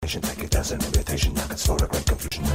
Take it as an invitation, I can store a great confusion.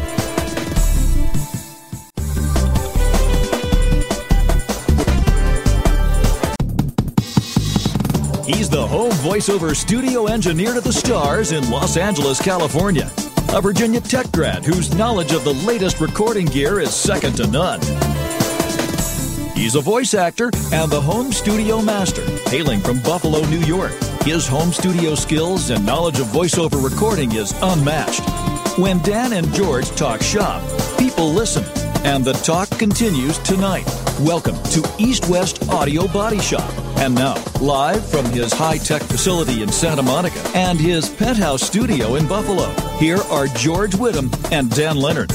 He's the home voiceover studio engineer to the stars in Los Angeles, California. A Virginia Tech grad whose knowledge of the latest recording gear is second to none. He's a voice actor and the home studio master, hailing from Buffalo, New York. His home studio skills and knowledge of voiceover recording is unmatched. When Dan and George talk shop, people listen, and the talk continues tonight. Welcome to East West Audio Body Shop. And now, live from his high-tech facility in Santa Monica and his penthouse studio in Buffalo, here are George Whittam and Dan Leonard.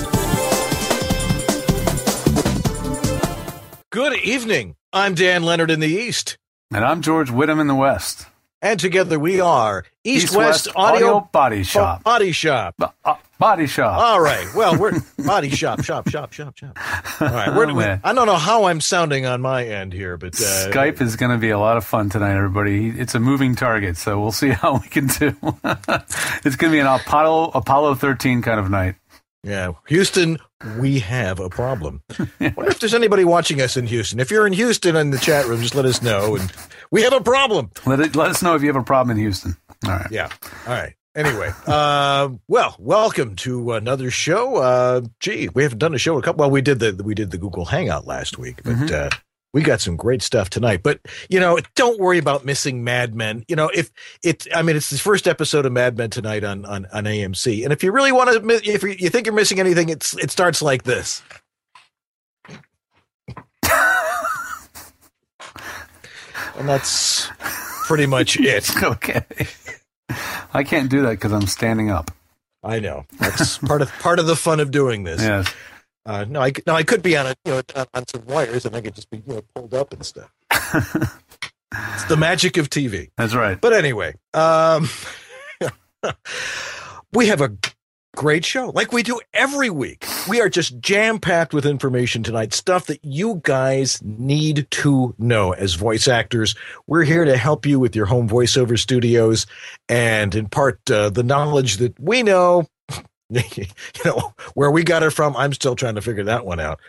Good evening. I'm Dan Leonard in the East. And I'm George Whittam in the West. And together we are East West Audio Body Shop. Body Shop. Body Shop. All right. Well, we're Body Shop. Shop. All right. I don't know how I'm sounding on my end here, but Skype is going to be a lot of fun tonight, everybody. It's a moving target, so we'll see how we can do. It's going to be an Apollo 13 kind of night. Yeah. Houston, we have a problem. Wonder if there's anybody watching us in Houston. If you're in Houston in the chat room, just let us know. And we have a problem. Let us know if you have a problem in Houston. All right. Yeah. All right. Anyway, well, welcome to another show. We haven't done a show in a couple. Well, we did the Google Hangout last week, but we got some great stuff tonight. But don't worry about missing Mad Men. It's the first episode of Mad Men tonight on AMC. And if you really want to, if you think you're missing anything, it starts like this. And that's pretty much it. Okay. I can't do that because I'm standing up. I know. That's part of the fun of doing this. Yes. No, I could be on on some wires and I could just be pulled up and stuff. It's the magic of TV. That's right. But anyway, we have a great show like we do every week. We are just jam-packed with information tonight, stuff that you guys need to know as voice actors. We're here to help you with your home voiceover studios and impart the knowledge that we know. Where we got it from, I'm still trying to figure that one out.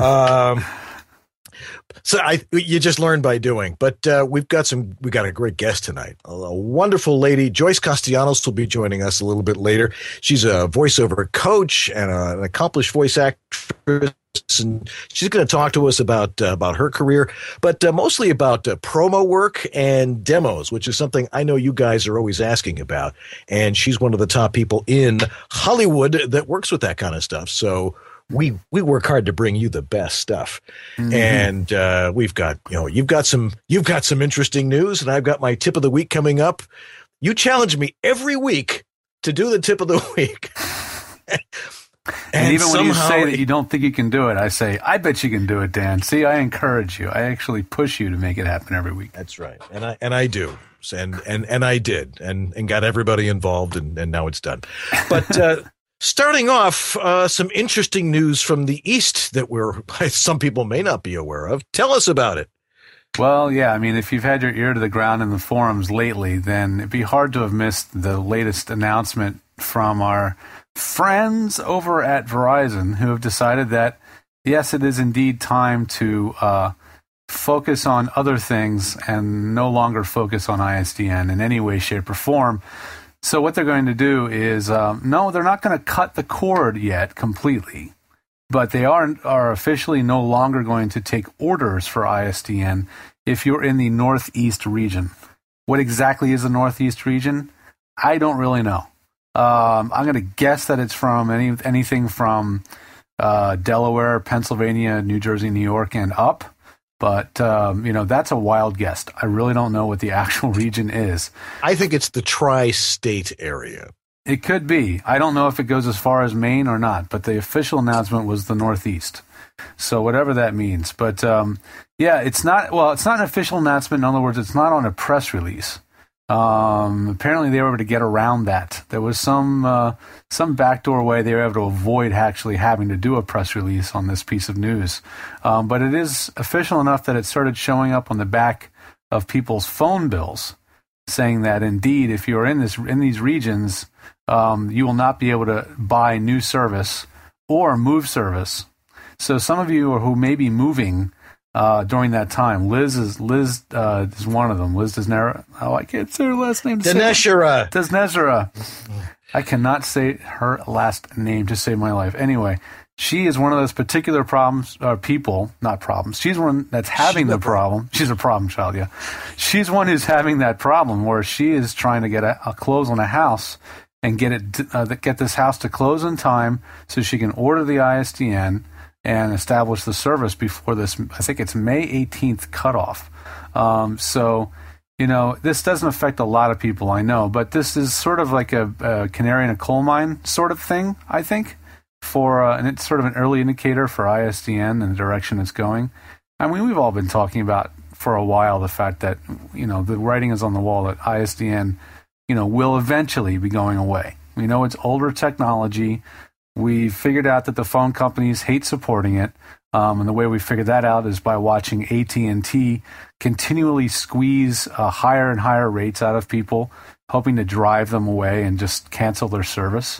So you just learn by doing. But we got a great guest tonight. A wonderful lady, Joyce Castellanos, will be joining us a little bit later. She's a voiceover coach and an accomplished voice actress, and she's going to talk to us about her career, but mostly about promo work and demos, which is something I know you guys are always asking about. And she's one of the top people in Hollywood that works with that kind of stuff. So we work hard to bring you the best stuff. Mm-hmm. And we've got, you've got some interesting news, and I've got my tip of the week coming up. You challenge me every week to do the tip of the week. And even when you say that you don't think you can do it, I say, I bet you can do it, Dan. See, I encourage you. I actually push you to make it happen every week. That's right. And I do. And I did and got everybody involved, and now it's done. But starting off, some interesting news from the East that some people may not be aware of. Tell us about it. Well, yeah, I mean, if you've had your ear to the ground in the forums lately, then it'd be hard to have missed the latest announcement from our friends over at Verizon, who have decided that, yes, it is indeed time to focus on other things and no longer focus on ISDN in any way, shape, or form. So what they're going to do is, no, they're not going to cut the cord yet completely, but they are officially no longer going to take orders for ISDN if you're in the Northeast region. What exactly is the Northeast region? I don't really know. I'm going to guess that it's from anything from Delaware, Pennsylvania, New Jersey, New York, and up. But, that's a wild guess. I really don't know what the actual region is. I think it's the tri-state area. It could be. I don't know if it goes as far as Maine or not, but the official announcement was the Northeast. So whatever that means. But, it's not an official announcement. In other words, it's not on a press release. Apparently they were able to get around that. There was some backdoor way they were able to avoid actually having to do a press release on this piece of news. But it is official enough that it started showing up on the back of people's phone bills, saying that indeed, if you're in these regions, you will not be able to buy new service or move service. So some of you who may be moving during that time, Liz is one of them. Liz Desnera. Oh, I can't say her last name. Desnezera. I cannot say her last name to save my life. Anyway, she is one of those particular not problems. She's one that's having the problem. She's a problem child, yeah. She's one who's having that problem where she is trying to get a close on a house and get this house to close in time so she can order the ISDN and establish the service before this, I think it's May 18th cutoff. So, this doesn't affect a lot of people, I know, but this is sort of like a canary in a coal mine sort of thing, I think, and it's sort of an early indicator for ISDN and the direction it's going. I mean, we've all been talking about for a while the fact that, the writing is on the wall that ISDN, will eventually be going away. We know it's older technology. We figured out that the phone companies hate supporting it, and the way we figured that out is by watching AT&T continually squeeze higher and higher rates out of people, hoping to drive them away and just cancel their service.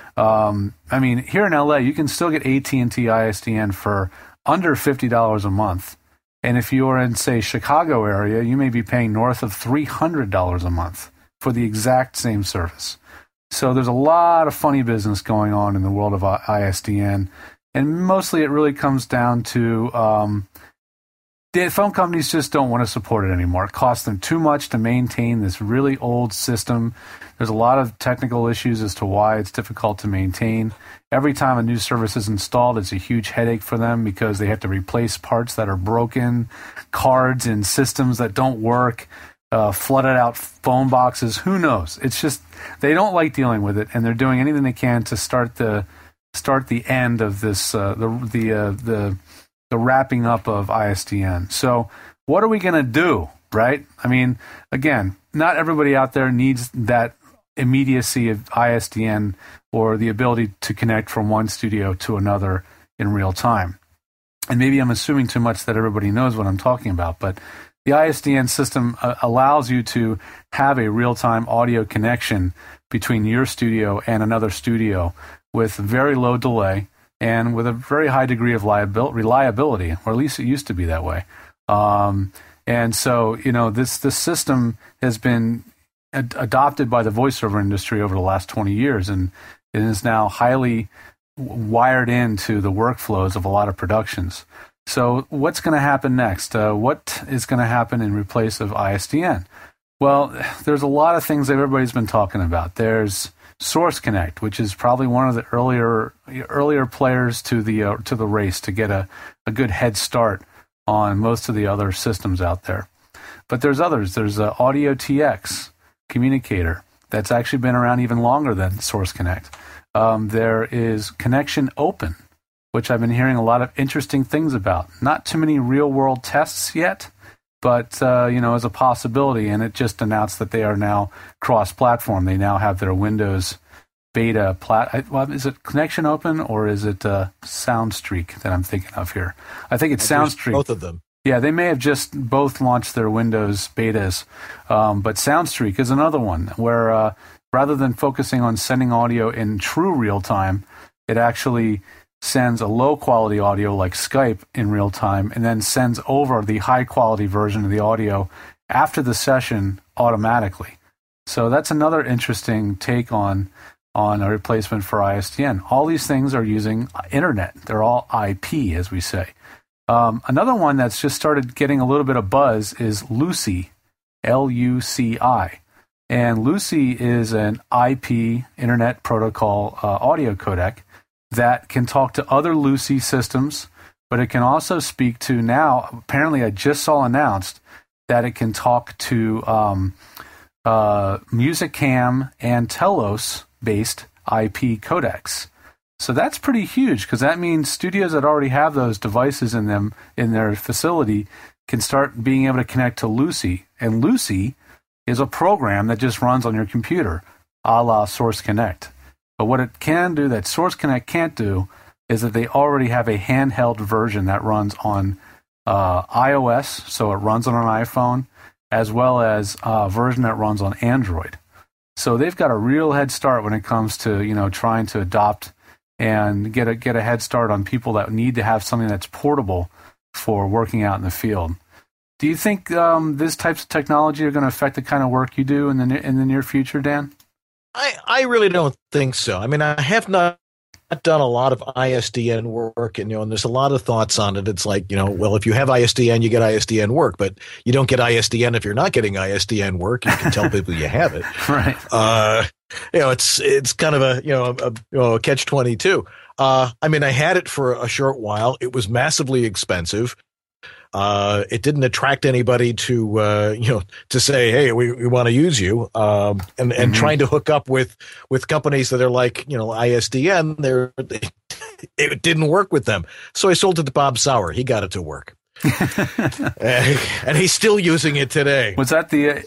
I mean, here in LA, you can still get AT&T ISDN for under $50 a month, and if you're in, say, Chicago area, you may be paying north of $300 a month for the exact same service. So there's a lot of funny business going on in the world of ISDN, and mostly it really comes down to the phone companies just don't want to support it anymore. It costs them too much to maintain this really old system. There's a lot of technical issues as to why it's difficult to maintain. Every time a new service is installed, it's a huge headache for them because they have to replace parts that are broken, cards in systems that don't work, flooded out phone boxes. Who knows? It's just they don't like dealing with it, and they're doing anything they can to start the end of this the wrapping up of ISDN. So what are we going to do, right? I mean, again, not everybody out there needs that immediacy of ISDN or the ability to connect from one studio to another in real time. And maybe I'm assuming too much that everybody knows what I'm talking about, but the ISDN system allows you to have a real-time audio connection between your studio and another studio with very low delay and with a very high degree of reliability, or at least it used to be that way. And so, this system has been adopted by the voiceover industry over the last 20 years, and it is now highly wired into the workflows of a lot of productions. So what's going to happen next? What is going to happen in replace of ISDN? Well, there's a lot of things that everybody's been talking about. There's Source Connect, which is probably one of the earlier players to the race to get a good head start on most of the other systems out there. But there's others. There's Audio TX Communicator that's actually been around even longer than Source Connect. There is Connection Open, which I've been hearing a lot of interesting things about. Not too many real-world tests yet, but as a possibility. And it just announced that they are now cross-platform. They now have their Windows beta is it Connection Open or is it SoundStreak that I'm thinking of here? I think it's SoundStreak. Both of them. Yeah, they may have just both launched their Windows betas, but SoundStreak is another one where rather than focusing on sending audio in true real time, it actually sends a low-quality audio like Skype in real time and then sends over the high-quality version of the audio after the session automatically. So that's another interesting take on a replacement for ISDN. All these things are using internet. They're all IP, as we say. Another one that's just started getting a little bit of buzz is LUCI, L-U-C-I. And LUCI is an IP, Internet Protocol audio codec that can talk to other LUCI systems, but it can also speak to now, apparently I just saw announced, that it can talk to Musicam and Telos-based IP codecs. So that's pretty huge because that means studios that already have those devices in them in their facility can start being able to connect to LUCI. And LUCI is a program that just runs on your computer, a la Source Connect. But what it can do that Source Connect can't do is that they already have a handheld version that runs on iOS, so it runs on an iPhone, as well as a version that runs on Android. So they've got a real head start when it comes to, trying to adopt and get a head start on people that need to have something that's portable for working out in the field. Do you think these types of technology are going to affect the kind of work you do in the near future, Dan? I really don't think so. I mean, I have not done a lot of ISDN work, and and there's a lot of thoughts on it. It's like, well, if you have ISDN, you get ISDN work, but you don't get ISDN if you're not getting ISDN work. You can tell people you have it, right? It's kind of a catch-22. I mean, I had it for a short while. It was massively expensive. It didn't attract anybody to say, hey, we want to use you. And trying to hook up with companies that are like, ISDN, it didn't work with them. So I sold it to Bob Sauer. He got it to work. And he's still using it today. Was that the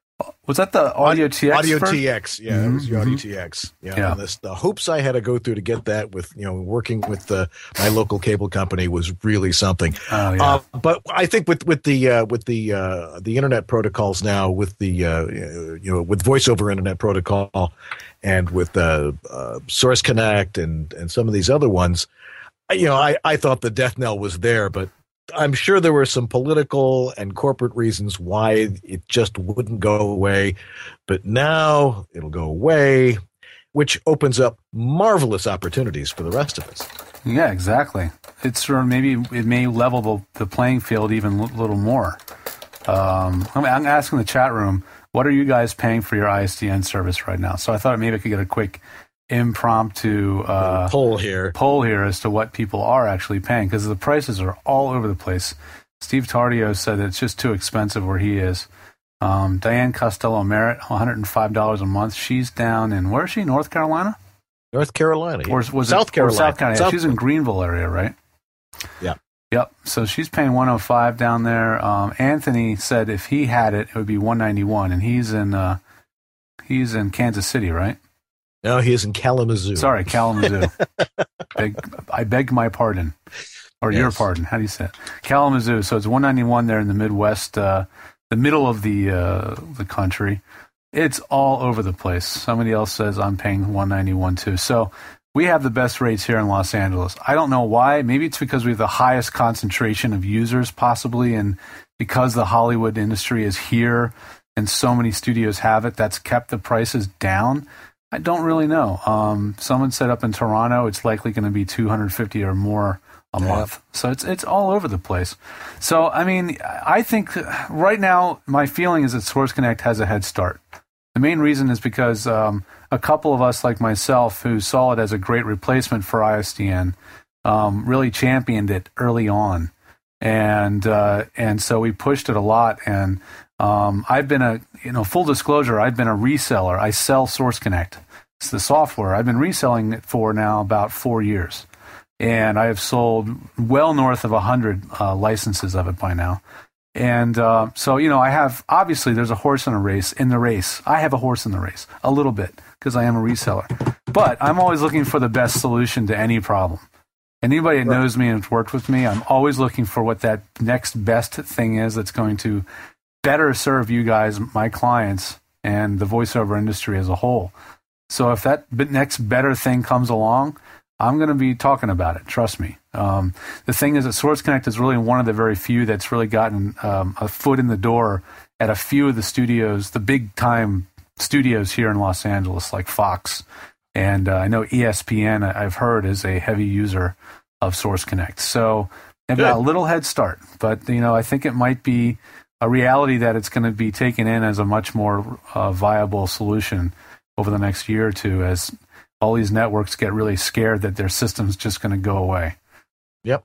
Audio TX? Audio first? TX, yeah, it was the Audio TX. Yeah. And the hoops I had to go through to get that with, working with my local cable company was really something. Oh, yeah. But I think with the internet protocols now, with with voice over internet protocol, and with Source Connect and some of these other ones, I thought the death knell was there, but I'm sure there were some political and corporate reasons why it just wouldn't go away, but now it'll go away, which opens up marvelous opportunities for the rest of us. Yeah, exactly. Maybe it may level the playing field even a little more. I'm asking the chat room, what are you guys paying for your ISDN service right now? So I thought maybe I could get a quick impromptu poll here as to what people are actually paying, because the prices are all over the place. Steve Tardio said that it's just too expensive where he is. Diane Costello Merritt, $105 a month. She's down in, where is she? North Carolina? North Carolina. Or was South Carolina. South Carolina. She's in Greenville area, right? Yeah. Yep. So she's paying $105 down there. Anthony said if he had it, it would be $191, and he's in Kansas City, right? No, he is in Kalamazoo. Sorry, Kalamazoo. I beg my pardon, or yes. Your pardon. How do you say it? Kalamazoo. So it's $191 there in the Midwest, the middle of the country. It's all over the place. Somebody else says I'm paying $191 too. So we have the best rates here in Los Angeles. I don't know why. Maybe it's because we have the highest concentration of users, possibly, and because the Hollywood industry is here and so many studios have it, that's kept the prices down. I don't really know. Someone said up in Toronto, it's likely going to be $250 or more a month. So it's all over the place. So, I mean, I think right now my feeling is that Source Connect has a head start. The main reason is because a couple of us like myself who saw it as a great replacement for ISDN really championed it early on. And so we pushed it a lot. And I've been full disclosure, I've been a reseller. I sell Source Connect. It's the software. I've been reselling it for now about 4 years. And I have sold well north of 100 licenses of it by now. And so, I have, obviously there's a horse in the race. I have a horse in the race, a little bit, because I am a reseller. But I'm always looking for the best solution to any problem. Anybody that knows me and has worked with me, I'm always looking for what that next best thing is that's going to better serve you guys, my clients, and the voiceover industry as a whole. So if that next better thing comes along, I'm going to be talking about it. Trust me. The thing is that Source Connect is really one of the very few that's really gotten a foot in the door at a few of the studios, the big-time studios here in Los Angeles, like Fox. And I know ESPN, I've heard, is a heavy user of Source Connect. So they've got a little head start. But, I think it might be a reality that it's going to be taken in as a much more viable solution over the next year or two as all these networks get really scared that their system's just going to go away. Yep.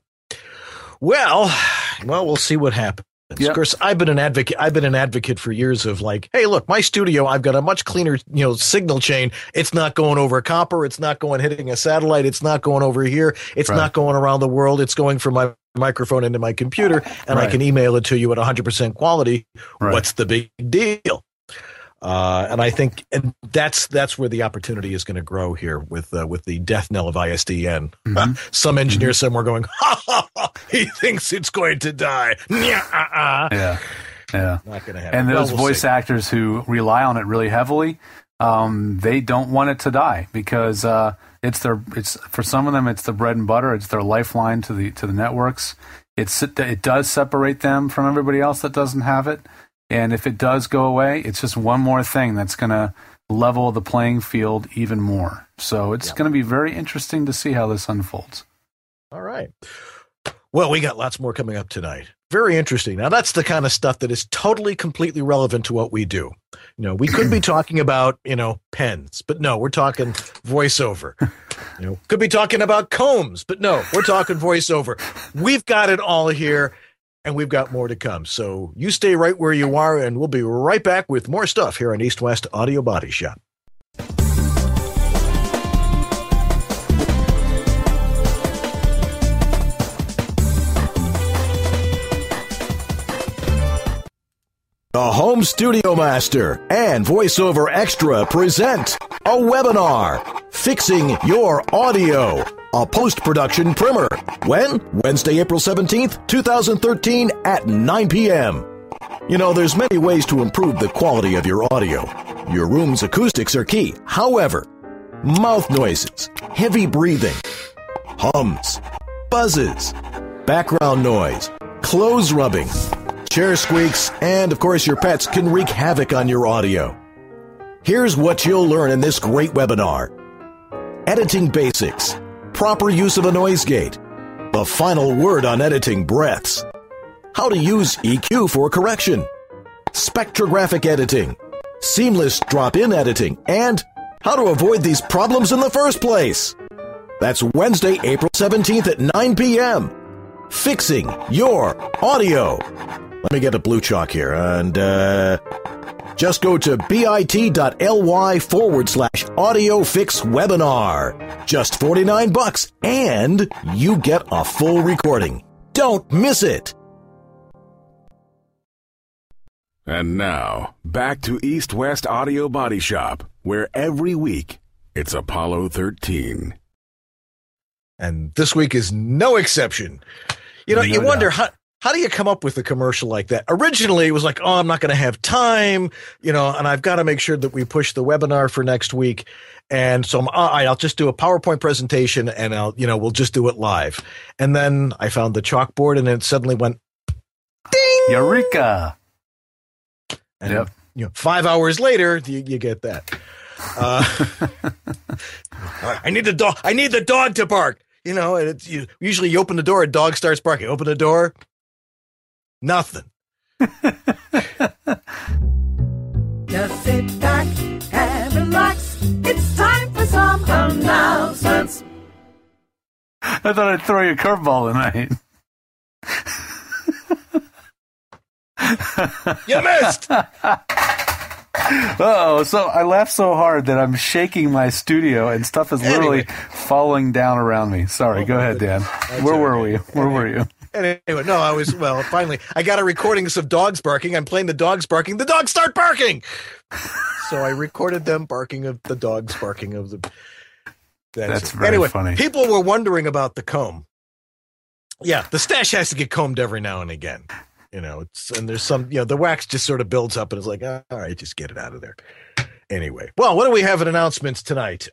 Well, we'll see what happens. Yep. Of course, I've been an advocate for years of like, hey, look, my studio, I've got a much cleaner, signal chain. It's not going over copper. It's not hitting a satellite. It's not going over here. It's not going around the world. It's going from my microphone into my computer, and I can email it to you at 100% quality. Right. What's the big deal? And I think, and that's where the opportunity is going to grow here with the death knell of ISDN. Mm-hmm. Some engineer somewhere going, he thinks it's going to die. Yeah. Not going to happen. And those voice actors who rely on it really heavily, they don't want it to die because it's for some of them it's the bread and butter. It's their lifeline to the networks. It does separate them from everybody else that doesn't have it. And if it does go away, it's just one more thing that's going to level the playing field even more. So it's going to be very interesting to see how this unfolds. All right. Well, we got lots more coming up tonight. Very interesting. Now, that's the kind of stuff that is totally, completely relevant to what we do. We could be talking about, pens, but no, we're talking voiceover. Could be talking about combs, but no, we're talking voiceover. We've got it all here, and we've got more to come. So you stay right where you are, and we'll be right back with more stuff here on East West Audio Body Shop. The Home Studio Master and VoiceOver Extra present a webinar, Fixing Your Audio, a post-production primer. When? Wednesday, April 17th, 2013 at 9 p.m. There's many ways to improve the quality of your audio. Your room's acoustics are key. However, mouth noises, heavy breathing, hums, buzzes, background noise, clothes rubbing, chair squeaks, and, of course, your pets can wreak havoc on your audio. Here's what you'll learn in this great webinar. Editing basics, proper use of a noise gate, the final word on editing breaths, how to use EQ for correction, spectrographic editing, seamless drop-in editing, and how to avoid these problems in the first place. That's Wednesday, April 17th at 9 p.m. Fixing Your Audio. Let me get a blue chalk here, and just go to bit.ly/audio fix webinar. Just $49, and you get a full recording. Don't miss it. And now, back to East West Audio Body Shop, where every week it's Apollo 13. And this week is no exception. You wonder how do you come up with a commercial like that? Originally, it was like, I'm not going to have time, and I've got to make sure that we push the webinar for next week. And so I'll just do a PowerPoint presentation and we'll just do it live. And then I found the chalkboard and it suddenly went ding! Eureka! And, 5 hours later, you get that. I need the dog to bark. And usually you open the door, a dog starts barking. Open the door. Nothing. Just sit back and relax. It's time for some announcements. I thought I'd throw you a curveball tonight. You missed. Oh, so I laughed so hard that I'm shaking my studio and stuff is literally falling down around me. Sorry, go ahead, Dan. Where were we? Where were you? Anyway, no, finally, I got a recording of some dogs barking. I'm playing the dogs barking. The dogs start barking. So I recorded them barking of the dogs barking of the. That's very funny. People were wondering about the comb. Yeah, the stash has to get combed every now and again. And there's some, the wax just sort of builds up and it's like, all right, just get it out of there. Anyway, well, what do we have in announcements tonight?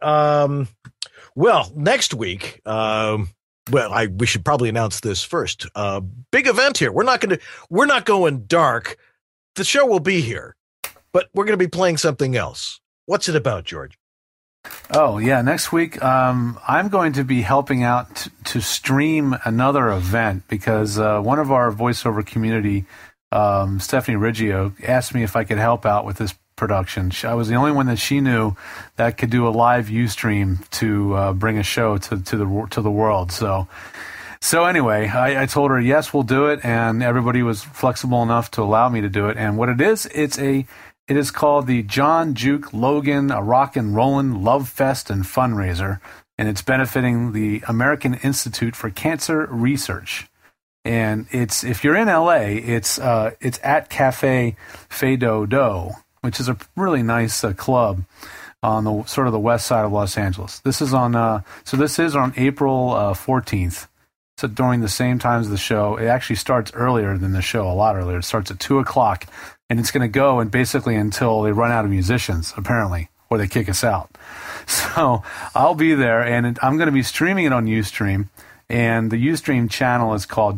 Next week, we should probably announce this first. Big event here. We're not going dark. The show will be here, but we're going to be playing something else. What's it about, George? Oh, yeah. Next week, I'm going to be helping out to stream another event because one of our voiceover community, Stephanie Riggio, asked me if I could help out with this production. I was the only one that she knew that could do a live Ustream to bring a show to the world. So anyway, I told her, yes, we'll do it. And everybody was flexible enough to allow me to do it. And what it is, it is called the John Juke Logan, a Rock and Rollin' Love Fest and Fundraiser, and it's benefiting the American Institute for Cancer Research. And if you're in LA, it's at Cafe Fado Do, which is a really nice club on the sort of the west side of Los Angeles. This is on April 14th. So during the same times of the show. It actually starts earlier than the show, a lot earlier. It starts at 2:00. And it's going to go and basically until they run out of musicians, apparently. or they kick us out. So I'll be there, and I'm going to be streaming it on Ustream. And the Ustream channel is called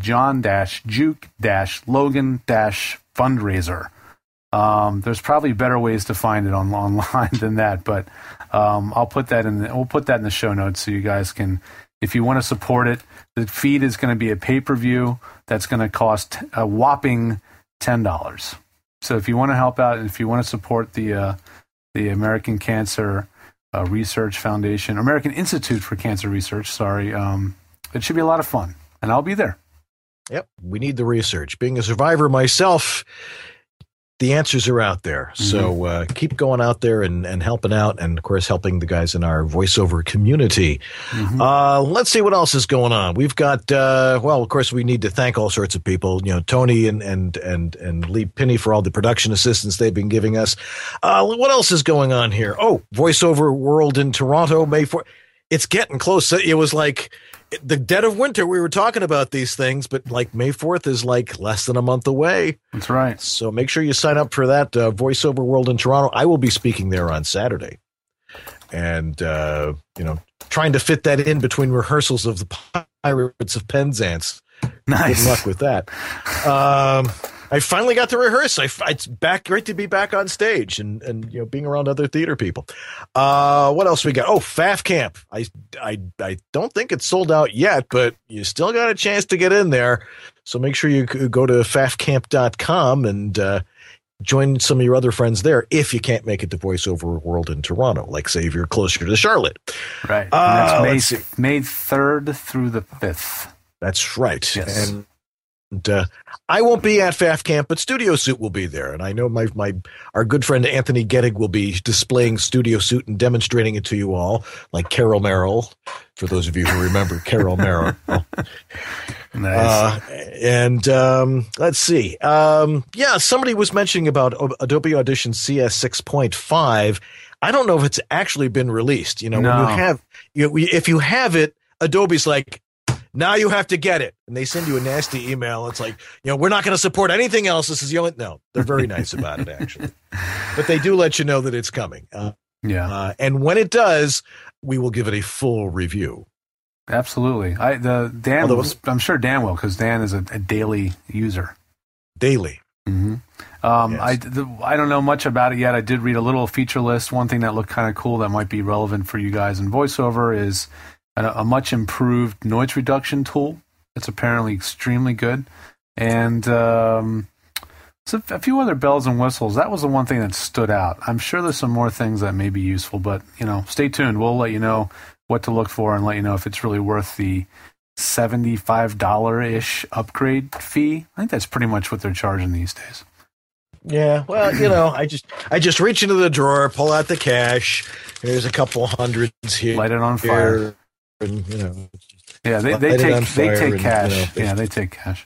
John-Juke-Logan-Fundraiser. There's probably better ways to find it online than that, but we'll put that in the show notes so you guys can, if you want to support it. The feed is going to be a pay-per-view that's going to cost a whopping $10. So if you want to help out and if you want to support the American Cancer Research Foundation, American Institute for Cancer Research, it should be a lot of fun, and I'll be there. Yep, we need the research. Being a survivor myself, the answers are out there. So keep going out there and helping out, and of course helping the guys in our voiceover community. Let's see what else is going on. We've got of course we need to thank all sorts of people. Tony and Lee Pinney for all the production assistance they've been giving us. What else is going on here? Oh, Voiceover World in Toronto, May 4th. It's getting close. It was like the dead of winter. We were talking about these things, but like May 4th is like less than a month away. That's right. So make sure you sign up for that Voiceover World in Toronto. I will be speaking there on Saturday. And, trying to fit that in between rehearsals of the Pirates of Penzance. Nice. Good luck with that. I finally got to rehearse. It's great to be back on stage and being around other theater people. What else we got? Oh, FAF Camp. I don't think it's sold out yet, but you still got a chance to get in there. So make sure you go to fafcamp.com and join some of your other friends there if you can't make it to Voiceover World in Toronto, like say if you're closer to Charlotte. Right. That's May 3rd through the 5th. That's right. Yes. And I won't be at FAF Camp, but Studio Suit will be there. And I know our good friend Anthony Gettig will be displaying Studio Suit and demonstrating it to you all, like Carol Merrill, for those of you who remember Carol Merrill. Nice. Let's see. Somebody was mentioning about Adobe Audition CS 6.5. I don't know if it's actually been released. When if you have it, Adobe's like, now you have to get it. And they send you a nasty email. It's like, we're not going to support anything else. This is the only. No, they're very nice about it, actually. But they do let you know that it's coming. And when it does, we will give it a full review. Absolutely. I'm sure Dan will, because Dan is a daily user. Daily. Mm-hmm. Yes. I don't know much about it yet. I did read a little feature list. One thing that looked kind of cool that might be relevant for you guys in VoiceOver is a much improved noise reduction tool. It's apparently extremely good. And so a few other bells and whistles. That was the one thing that stood out. I'm sure there's some more things that may be useful, but stay tuned. We'll let you know what to look for and let you know if it's really worth the $75-ish upgrade fee. I think that's pretty much what they're charging these days. Yeah, well, I just reach into the drawer, pull out the cash. There's a couple hundreds here. Light it on fire. And, yeah, they take cash. They take cash.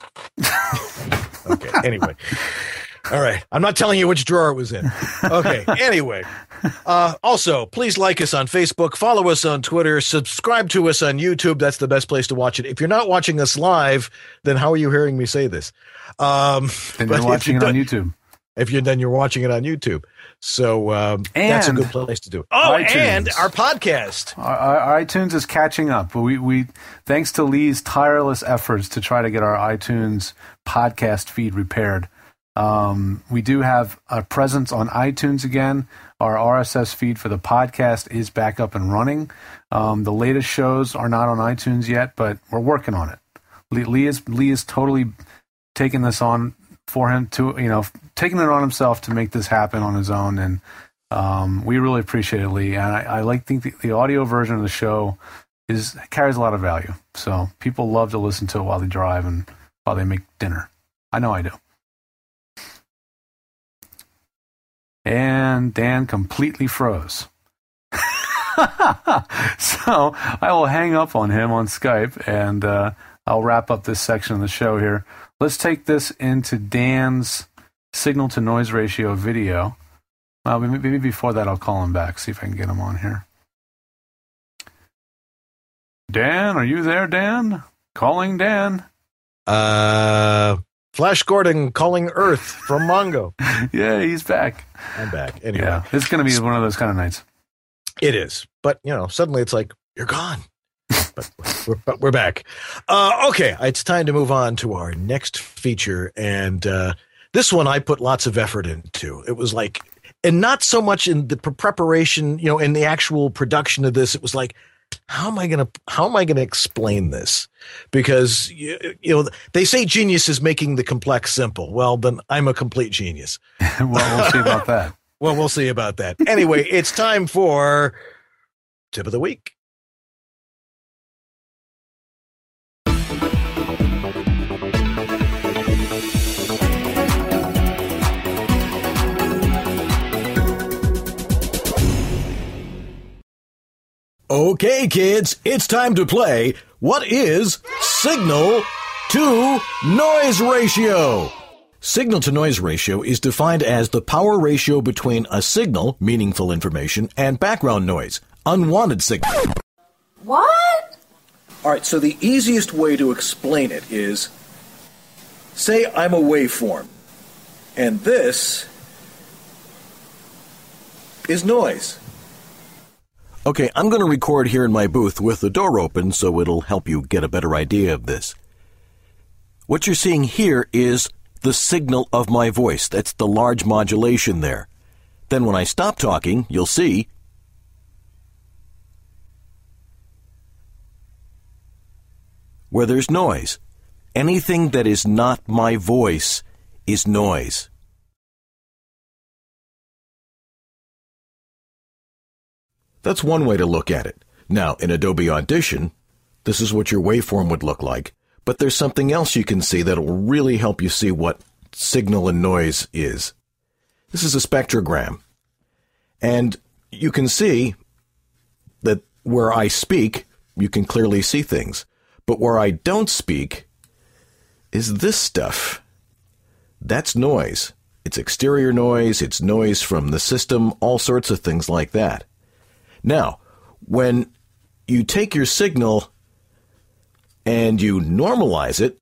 Okay. Anyway, all right. I'm not telling you which drawer it was in. Okay. Anyway, also please like us on Facebook, follow us on Twitter, subscribe to us on YouTube. That's the best place to watch it. If you're not watching us live, then how are you hearing me say this? Then you're watching it on YouTube. Then you're watching it on YouTube. So that's a good place to do it. Oh, iTunes. And our podcast. Our iTunes is catching up. We thanks to Lee's tireless efforts to try to get our iTunes podcast feed repaired. We do have a presence on iTunes again. Our RSS feed for the podcast is back up and running. The latest shows are not on iTunes yet, but we're working on it. Lee is totally taking this on for him to, taking it on himself to make this happen on his own. And we really appreciate it, Lee. And I think the audio version of the show carries a lot of value. So people love to listen to it while they drive and while they make dinner. I know I do. And Dan completely froze. So I will hang up on him on Skype, and I'll wrap up this section of the show here. Let's take this into Dan's signal-to-noise ratio video. Maybe before that I'll call him back, see if I can get him on here. Dan, are you there, Dan? Calling Dan. Flash Gordon calling Earth from Mongo. Yeah, he's back. I'm back. Anyway. Yeah, it's going to be one of those kind of nights. It is. But, suddenly it's like, you're gone. But we're back. Okay, it's time to move on to our next feature. And this one I put lots of effort into. It was like, and not so much in the preparation, in the actual production of this. It was like, how am I gonna explain this? Because they say genius is making the complex simple. Well, then I'm a complete genius. Well, we'll see about that. Well, we'll see about that. Anyway, it's time for Tip of the Week. Okay, kids, it's time to play What is Signal to Noise Ratio? Signal to noise ratio is defined as the power ratio between a signal, meaningful information, and background noise, unwanted signal. What? All right, so the easiest way to explain it is, say I'm a waveform, and this is noise. Okay, I'm going to record here in my booth with the door open so it'll help you get a better idea of this. What you're seeing here is the signal of my voice. That's the large modulation there. Then when I stop talking, you'll see where there's noise. Anything that is not my voice is noise. That's one way to look at it. Now, in Adobe Audition, this is what your waveform would look like, but there's something else you can see that'll really help you see what signal and noise is. This is a spectrogram, and you can see that where I speak, you can clearly see things, but where I don't speak is this stuff. That's noise. It's exterior noise, it's noise from the system, all sorts of things like that. Now, when you take your signal and you normalize it,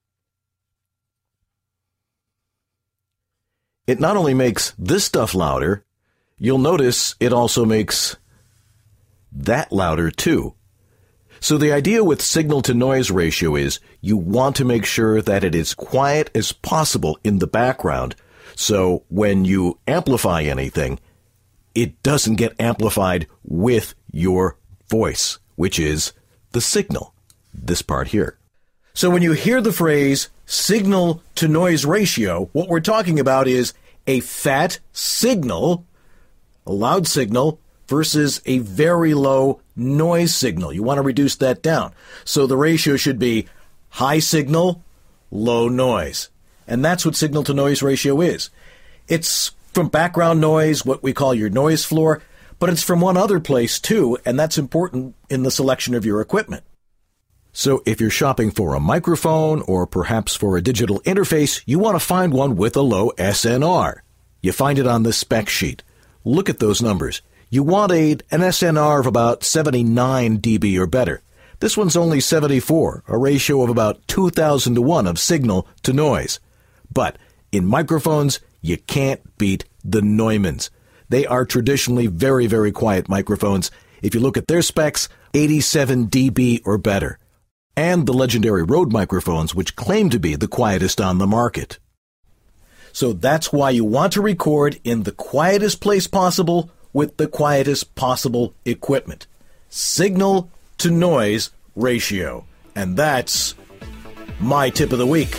it not only makes this stuff louder, you'll notice it also makes that louder too. So the idea with signal to noise ratio is you want to make sure that it is quiet as possible in the background, so when you amplify anything, it doesn't get amplified with your voice, which is the signal, this part here. So when you hear the phrase signal to noise ratio, what we're talking about is a fat signal, a loud signal, versus a very low noise signal. You want to reduce that down. So the ratio should be high signal, low noise. And that's what signal to noise ratio is. It's from background noise, what we call your noise floor, but it's from one other place too, and that's important in the selection of your equipment. So if you're shopping for a microphone or perhaps for a digital interface, you want to find one with a low SNR. You find it on the spec sheet. Look at those numbers. You want an SNR of about 79 dB or better. This one's only 74, a ratio of about 2,000 to 1 of signal to noise. But in microphones, you can't beat the Neumanns. They are traditionally very, very quiet microphones. If you look at their specs, 87 dB or better. And the legendary Rode microphones, which claim to be the quietest on the market. So that's why you want to record in the quietest place possible with the quietest possible equipment. Signal to noise ratio. And that's my tip of the week.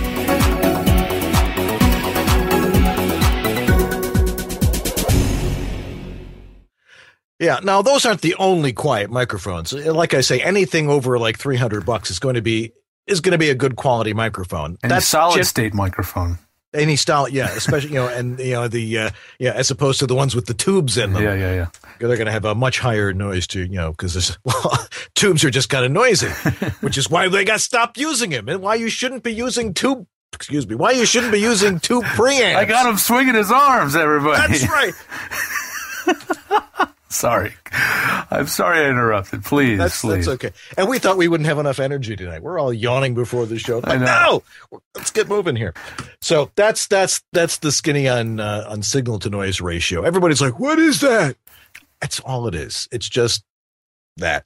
Yeah, now those aren't the only quiet microphones. Like I say, anything over like $300 is going to be a good quality microphone. And that's a solid state microphone. Any style, yeah, especially as opposed to the ones with the tubes in them. Yeah. They're going to have a much higher noise because tubes are just kind of noisy, which is why they got stopped using them, and why you shouldn't be using tube. Excuse me, why you shouldn't be using tube preamps. I got him swinging his arms, everybody. That's right. Sorry. I'm sorry I interrupted. Please, That's okay. And we thought we wouldn't have enough energy tonight. We're all yawning before the show. I know. No, let's get moving here. So that's the skinny on signal to noise ratio. Everybody's like, what is that? That's all it is. It's just that.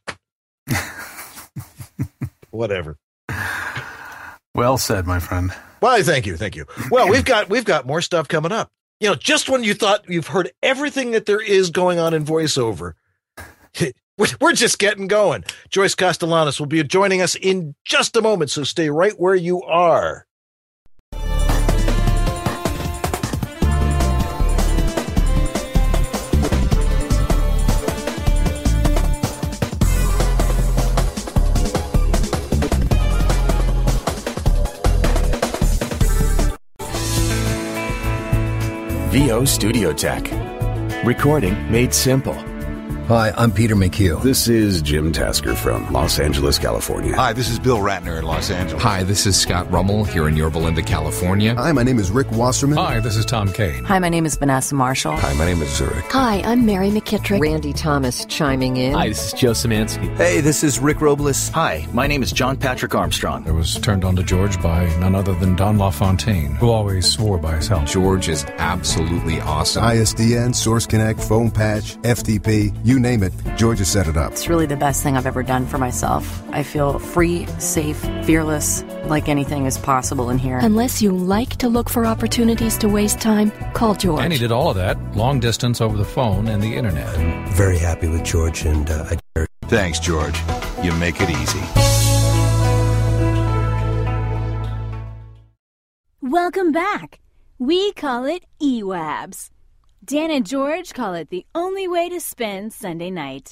Whatever. Well said, my friend. Well, thank you. Well, we've got more stuff coming up. You know, just when you thought you've heard everything that there is going on in voiceover, we're just getting going. Joyce Castellanos will be joining us in just a moment, so stay right where you are. VO Studio Tech. Recording made simple. Hi, I'm Peter McHugh. This is Jim Tasker from Los Angeles, California. Hi, this is Bill Ratner in Los Angeles. Hi, this is Scott Rummel here in Yorba Linda, California. Hi, my name is Rick Wasserman. Hi, this is Tom Kane. Hi, my name is Vanessa Marshall. Hi, my name is Zurich. Hi, I'm Mary McKittrick. Randy Thomas chiming in. Hi, this is Joe Szymanski. Hey, this is Rick Robles. Hi, my name is John Patrick Armstrong. I was turned on to George by none other than Don LaFontaine, who always swore by his health. George is absolutely awesome. ISDN, Source Connect, Phone Patch, FTP, you name it, George has set it up. It's really the best thing I've ever done for myself. I feel free, safe, fearless, like anything is possible in here. Unless you like to look for opportunities to waste time, call George. And he did all of that, long distance over the phone and the internet. I'm very happy with George, and Thanks, George. You make it easy. Welcome back. We call it EWABS. Dan and George call it the only way to spend Sunday night.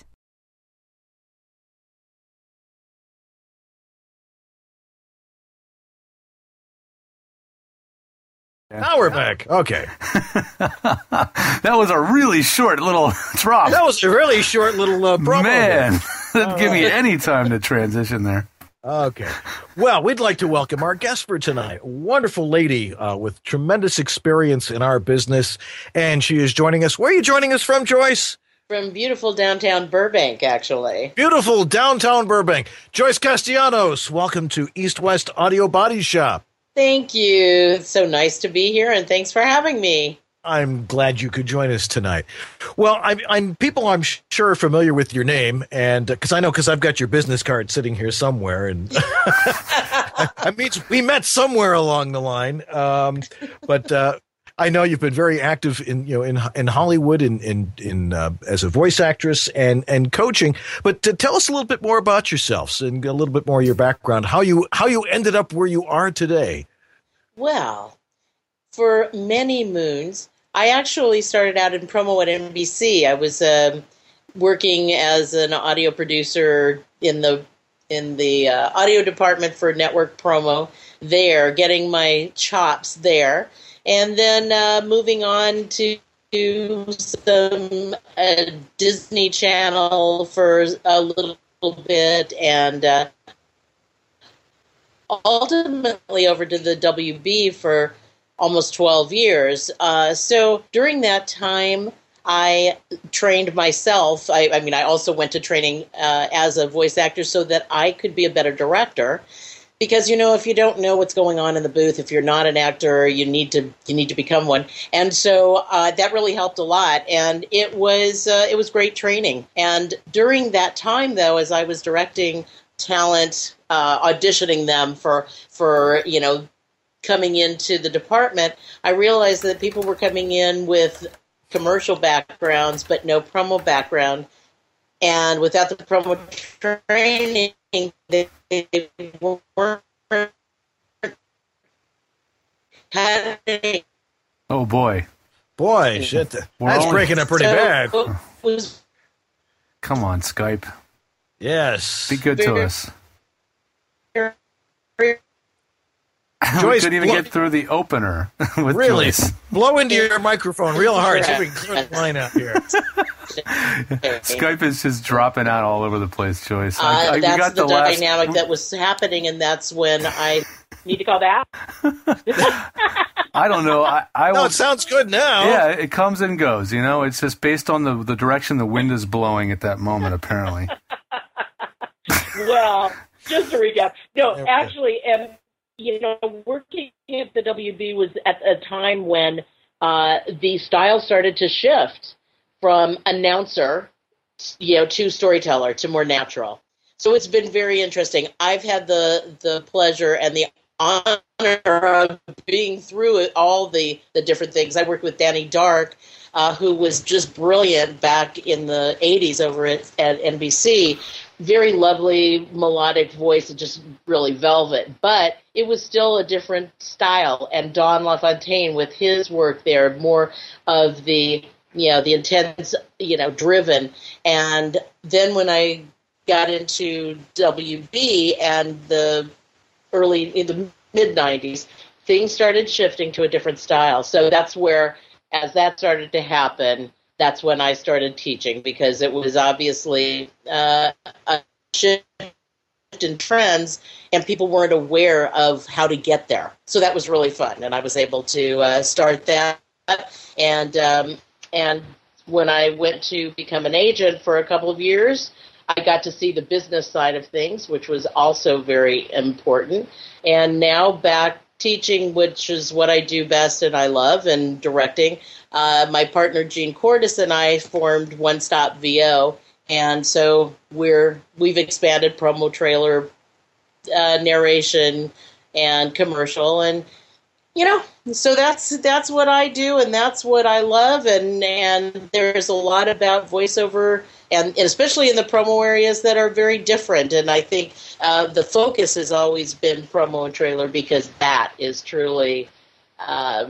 Now we're back. Okay. That was a really short little drop. That was a really short little promo. Man, didn't give me any time to transition there. Okay. Well, we'd like to welcome our guest for tonight, a wonderful lady with tremendous experience in our business, and she is joining us. Where are you joining us from, Joyce? From beautiful downtown Burbank, actually. Beautiful downtown Burbank. Joyce Castellanos, welcome to East West Audio Body Shop. Thank you. It's so nice to be here, and thanks for having me. I'm glad you could join us tonight. Well, people I'm sure are familiar with your name, and because I've got your business card sitting here somewhere, and I mean we met somewhere along the line. But I know you've been very active in Hollywood in as a voice actress and coaching. But tell us a little bit more about yourselves and a little bit more of your background. How you ended up where you are today. Well, for many moons, I actually started out in promo at NBC. I was working as an audio producer in the audio department for network promo there, getting my chops there, and then moving on to some Disney Channel for a little bit, and ultimately over to the WB for almost 12 years. So during that time, I trained myself. I also went to training as a voice actor so that I could be a better director. Because, if you don't know what's going on in the booth, if you're not an actor, you need to become one. And so that really helped a lot. And it was great training. And during that time, though, as I was directing talent, auditioning them for coming into the department, I realized that people were coming in with commercial backgrounds but no promo background, and without the promo training, they weren't having. Oh boy, shit! That's breaking up pretty bad. Come on, Skype. Yes, be good to us. Joyce, couldn't even get through the opener with really? Joyce. Blow into your microphone real hard so we can clear the line out here. Skype is just dropping out all over the place, Joyce. That's the dynamic that was happening, and that's when I Need to call back? I don't know. No, it sounds good now. Yeah, it comes and goes. You know, it's just based on the direction the wind is blowing at that moment, apparently. Well, just to recap. No, actually, working at the WB was at a time when the style started to shift from announcer, to storyteller, to more natural. So it's been very interesting. I've had the pleasure and the honor of being through all the different things. I worked with Danny Dark, who was just brilliant back in the 80s over at NBC. Very lovely, melodic voice, just really velvet. But it was still a different style. And Don LaFontaine, with his work there, more of the intense, driven. And then when I got into WB and in the mid-90s, things started shifting to a different style. So that's where, as that started to happen, that's when I started teaching, because it was obviously a shift in trends, and people weren't aware of how to get there. So that was really fun, and I was able to start that. And when I went to become an agent for a couple of years, I got to see the business side of things, which was also very important. And now back teaching, which is what I do best and I love, and directing. My partner Gene Cordes and I formed One Stop VO, and so we've expanded promo trailer, narration, and commercial, and so that's what I do, and that's what I love, and there's a lot about voiceover, and especially in the promo areas that are very different. And I think the focus has always been promo and trailer, because that is truly a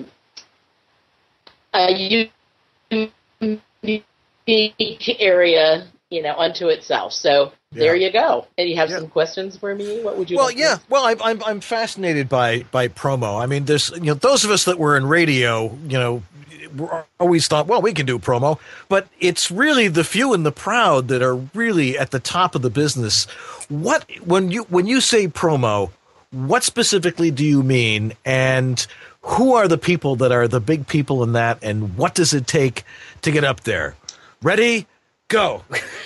unique area, unto itself. So there you go. And you have some questions for me? What would you? Well, Well, I'm fascinated by promo. I mean, there's those of us that were in radio, always thought, well, we can do promo, but it's really the few and the proud that are really at the top of the business. When you say promo, what specifically do you mean, and who are the people that are the big people in that, and what does it take to get up there? Ready, go.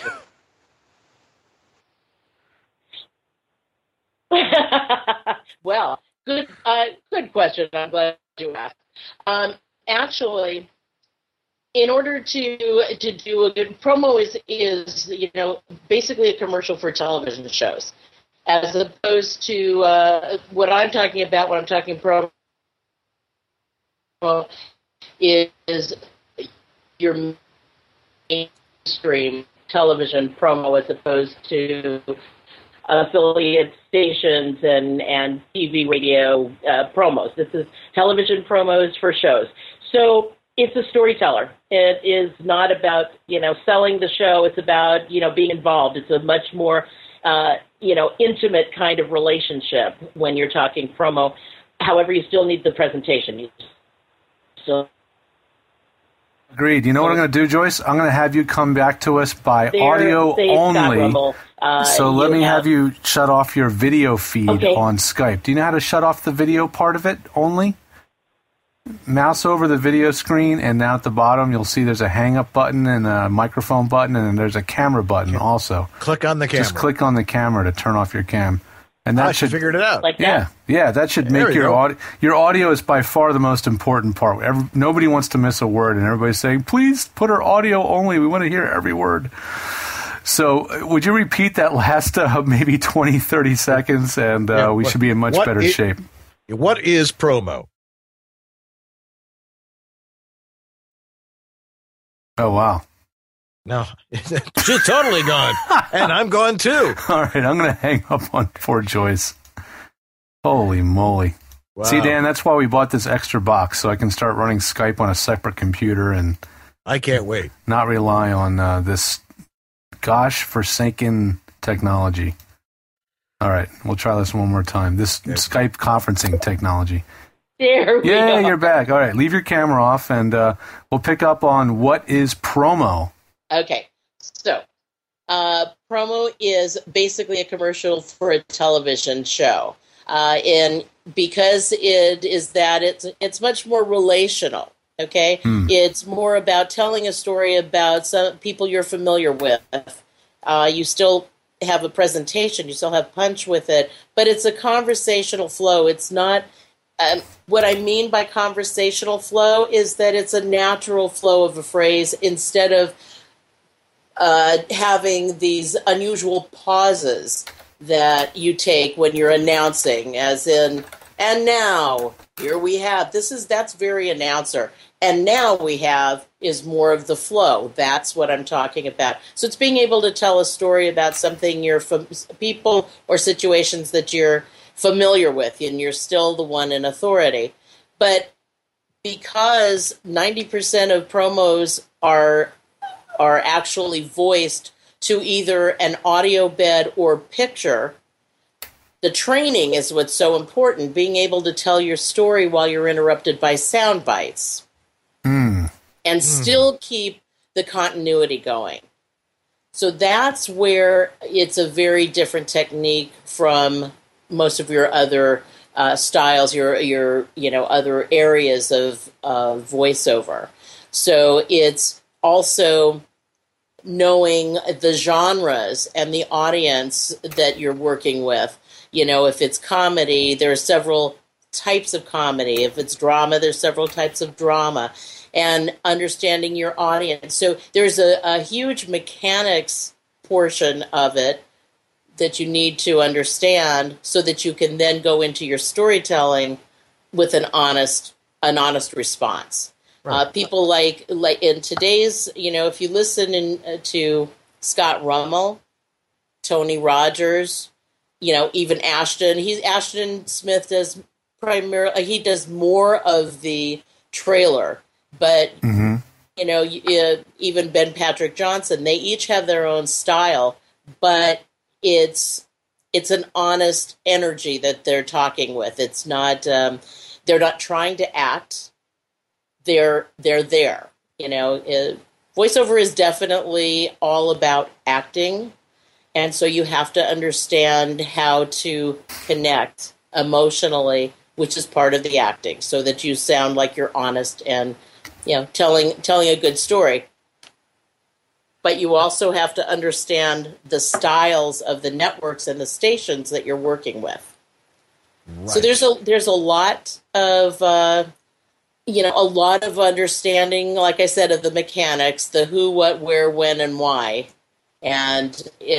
Well, good question. I'm glad you asked. Actually, in order to do a good promo is basically a commercial for television shows, as opposed to what I'm talking about when I'm talking promo is your mainstream television promo, as opposed to affiliate stations and TV, radio promos. This is television promos for shows. So it's a storyteller. It is not about, selling the show. It's about, being involved. It's a much more, intimate kind of relationship when you're talking promo. However, you still need the presentation. Agreed. You know what I'm going to do, Joyce? I'm going to have you come back to us by audio only. So let me have you shut off your video feed on Skype. Do you know how to shut off the video part of it only? Mouse over the video screen, and down at the bottom you'll see there's a hang-up button and a microphone button, and then there's a camera button also. Click on the camera. Just click on the camera to turn off your cam. And that should figured it out. Like that? Yeah, that should make your audio. Your audio is by far the most important part. Nobody wants to miss a word, and everybody's saying, please put our audio only. We want to hear every word. So would you repeat that last maybe 20, 30 seconds, and we should be in much better shape. What is promo? Oh, wow. No, she's totally gone, and I'm gone too. All right, I'm going to hang up on poor Joyce. Holy moly. Wow. See, Dan, that's why we bought this extra box, so I can start running Skype on a separate computer, and I can't wait. Not rely on this forsaken technology. All right, we'll try this one more time. This Skype conferencing technology. There we go. Yeah, you're back. All right, leave your camera off, and we'll pick up on what is promo. Okay, so promo is basically a commercial for a television show. and because it's much more relational. Okay, It's more about telling a story about some people you're familiar with. You still have a presentation, you still have punch with it, but it's a conversational flow. It's not. What I mean by conversational flow is that it's a natural flow of a phrase instead of having these unusual pauses that you take when you're announcing, as in, and now, here we have, that's very announcer. And now we have is more of the flow. That's what I'm talking about. So it's being able to tell a story about something people or situations that you're familiar with, and you're still the one in authority. But because 90% of promos are actually voiced to either an audio bed or picture, the training is what's so important, being able to tell your story while you're interrupted by sound bites and still keep the continuity going. So that's where it's a very different technique from most of your other styles, your other areas of voiceover. So it's also knowing the genres and the audience that you're working with. If it's comedy, there are several types of comedy. If it's drama, there's several types of drama. And understanding your audience. So there's a huge mechanics portion of it that you need to understand so that you can then go into your storytelling with an honest response. Right. People like in today's, if you listen to Scott Rummel, Tony Rogers, even Ashton Smith does primarily, he does more of the trailer, but even Ben Patrick Johnson, they each have their own style, but it's an honest energy that they're talking with. It's not they're not trying to act. They're there. Voiceover is definitely all about acting, and so you have to understand how to connect emotionally, which is part of the acting, so that you sound like you're honest and telling a good story. But you also have to understand the styles of the networks and the stations that you're working with. Right. So there's a lot of a lot of understanding, like I said, of the mechanics, the who, what, where, when, and why. And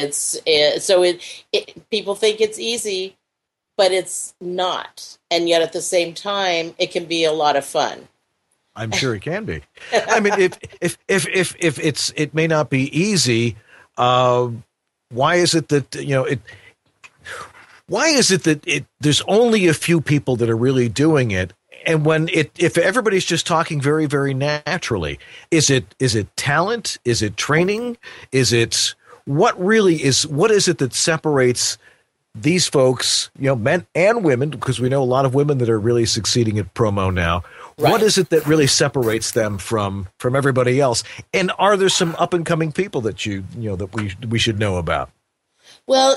people think it's easy, but it's not. And yet at the same time, it can be a lot of fun. I'm sure it can be. I mean, if it may not be easy, why is it that why is it that there's only a few people that are really doing it? And if everybody's just talking very, very naturally, is it talent? Is it training? What is it that separates these folks, men and women, because we know a lot of women that are really succeeding at promo now. Right. What is it that really separates them from everybody else? And are there some up and coming people that that we should know about? Well,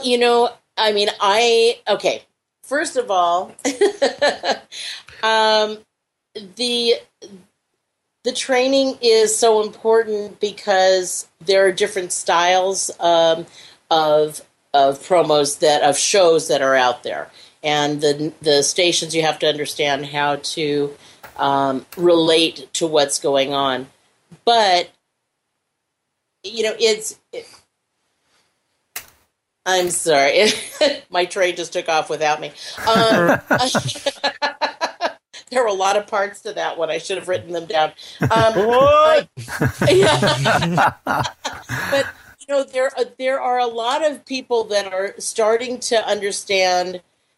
first of all, the training is so important because there are different styles of promos of shows that are out there, and the stations, you have to understand how to relate to what's going on. But I'm sorry, my train just took off without me. There were a lot of parts to that one. I should have written them down. What? But there are a lot of people that are starting to understand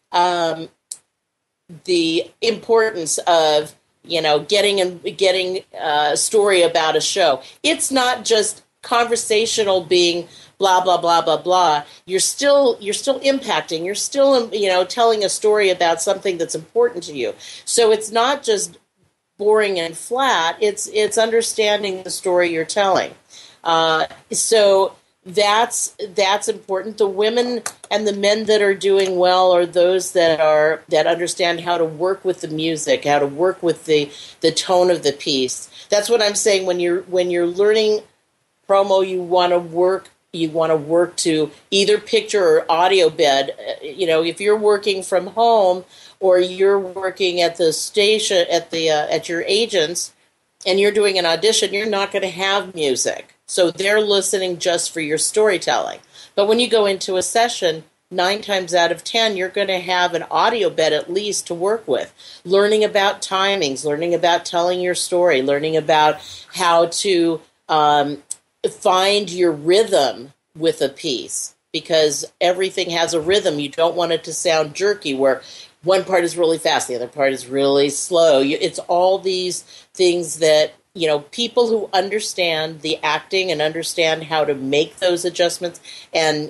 the importance of getting a story about a show. It's not just conversational being blah blah blah blah blah. You're still impacting. You're still telling a story about something that's important to you. So it's not just boring and flat. It's understanding the story you're telling. So that's important. The women and the men that are doing well are those that understand how to work with the music, how to work with the tone of the piece. That's what I'm saying. When you're learning promo, you want to work to either picture or audio bed. If you're working from home or you're working at the station at your agent's and you're doing an audition, you're not going to have music. So they're listening just for your storytelling. But when you go into a session, 9 times out of 10, you're going to have an audio bed at least to work with. Learning about timings, learning about telling your story, learning about how to find your rhythm with a piece. Because everything has a rhythm. You don't want it to sound jerky where one part is really fast, the other part is really slow. It's all these things that, people who understand the acting and understand how to make those adjustments and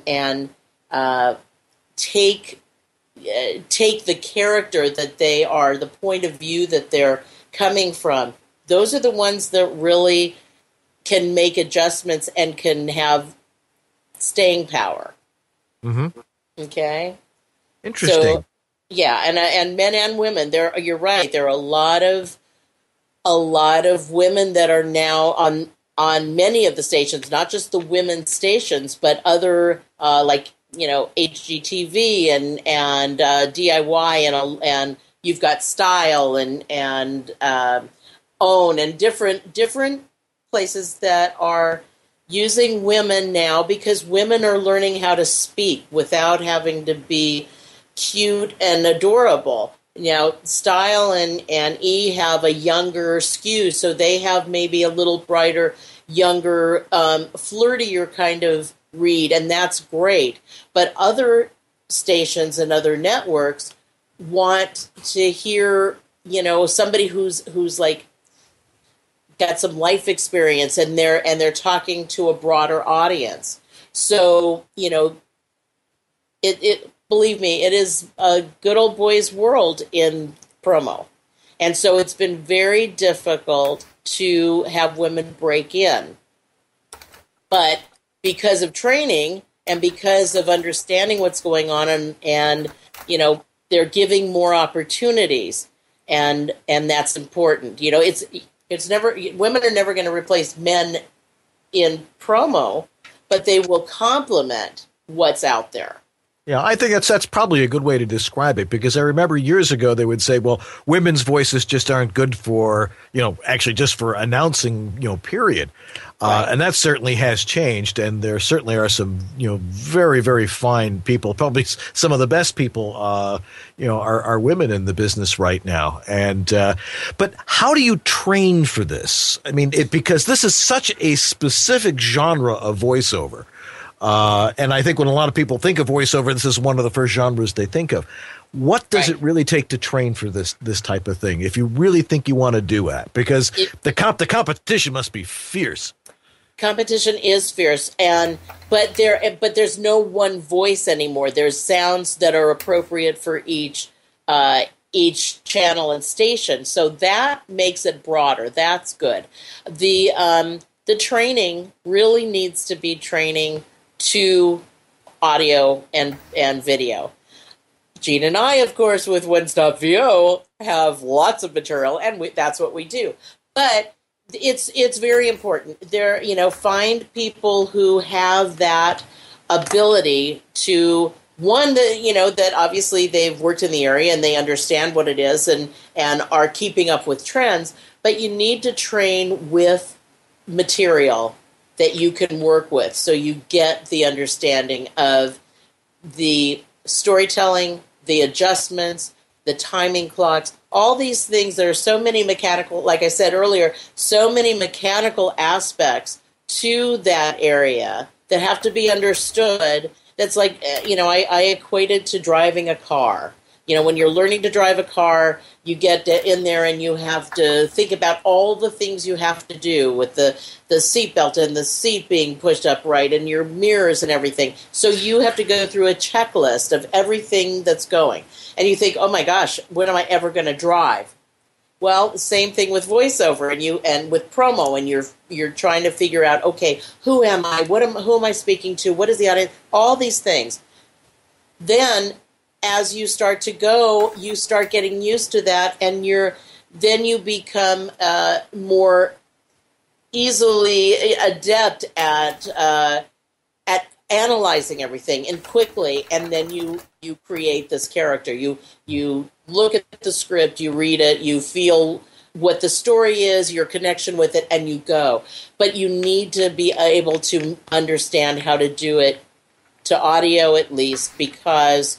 take the character that they are, the point of view that they're coming from. Those are the ones that really can make adjustments and can have staying power. Mm-hmm. Okay. Interesting. So, yeah, and men and women. You're right. There are a lot of women that are now on many of the stations, not just the women's stations, but other HGTV and DIY and you've got Style and OWN and different places that are using women now because women are learning how to speak without having to be cute and adorable. Style and E have a younger skew, so they have maybe a little brighter, younger, flirtier kind of read, and that's great. But other stations and other networks want to hear, somebody who's like got some life experience and they're talking to a broader audience. So, it believe me, it is a good old boys world in promo. And so it's been very difficult to have women break in. But because of training and because of understanding what's going on and they're giving more opportunities and that's important. It's never, women are never going to replace men in promo, but they will complement what's out there. Yeah, I think that's probably a good way to describe it because I remember years ago they would say, well, women's voices just aren't good for, actually just for announcing, period. Right. And that certainly has changed. And there certainly are some, very, very fine people, probably some of the best people, are women in the business right now. And but how do you train for this? I mean, because this is such a specific genre of voiceover. And I think when a lot of people think of voiceover, this is one of the first genres they think of. What does it really take to train for this type of thing? If you really think you want to do it, because the competition must be fierce. Competition is fierce, but there's no one voice anymore. There's sounds that are appropriate for each channel and station, so that makes it broader. That's good. The training really needs to be training to audio and video. Gene and I, of course, with One Stop VO, have lots of material, and that's what we do. But it's very important. Find people who have that ability to that obviously they've worked in the area and they understand what it is and are keeping up with trends. But you need to train with material that you can work with so you get the understanding of the storytelling, the adjustments, the timing clocks, all these things. There are so many mechanical, like I said earlier, so many mechanical aspects to that area that have to be understood. That's like, I equate it to driving a car. When you're learning to drive a car, you get in there and you have to think about all the things you have to do with the seatbelt and the seat being pushed upright and your mirrors and everything. So you have to go through a checklist of everything that's going. And you think, oh my gosh, when am I ever going to drive? Well, same thing with voiceover and with promo, and you're trying to figure out, okay, who am I? Who am I speaking to? What is the audience? All these things. Then, as you start to go, you start getting used to that, and then you become more easily adept at analyzing everything and quickly, and then you create this character. You look at the script, you read it, you feel what the story is, your connection with it, and you go. But you need to be able to understand how to do it to audio at least, because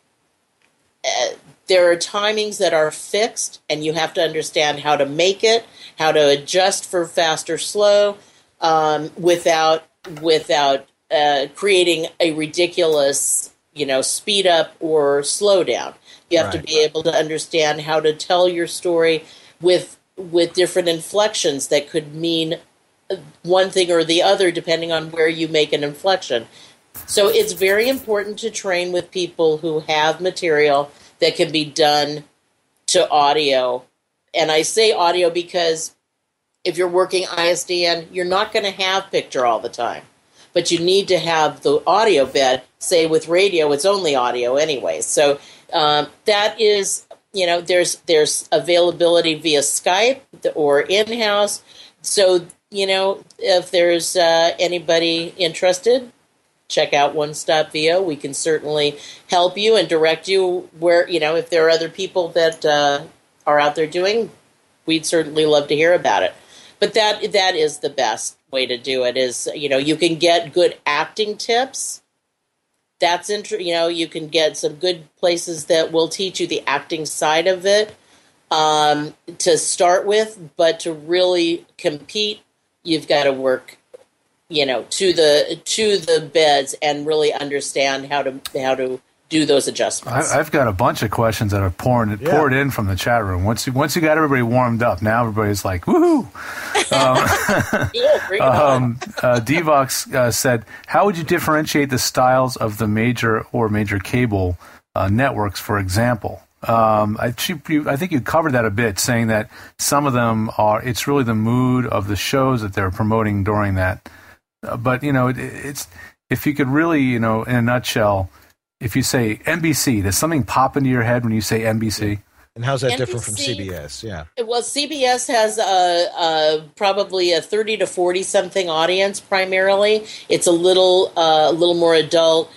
there are timings that are fixed, and you have to understand how to make it, how to adjust for fast or slow, without creating a ridiculous, speed up or slow down. You have to be able to understand how to tell your story with different inflections that could mean one thing or the other depending on where you make an inflection. So it's very important to train with people who have material that can be done to audio. And I say audio because if you're working ISDN, you're not going to have picture all the time. But you need to have the audio bed. Say with radio, it's only audio anyway. So that is, there's availability via Skype or in-house. So, if there's anybody interested, check out One Stop VO. We can certainly help you and direct you where, if there are other people that are out there doing, we'd certainly love to hear about it. But that is the best way to do it is, you can get good acting tips. That's you can get some good places that will teach you the acting side of it to start with, but to really compete, you've got to work, to the beds and really understand how to do those adjustments. I've got a bunch of questions that are poured in from the chat room. Once you got everybody warmed up, now everybody's like, woohoo! Devox said, how would you differentiate the styles of the major cable networks, for example? I think you covered that a bit, saying that some of them it's really the mood of the shows that they're promoting during that. But, it's if you could really, in a nutshell, if you say NBC, does something pop into your head when you say NBC? And how's that different from CBS? Yeah. Well, CBS has probably a 30 to 40 something audience primarily. It's a little more adult,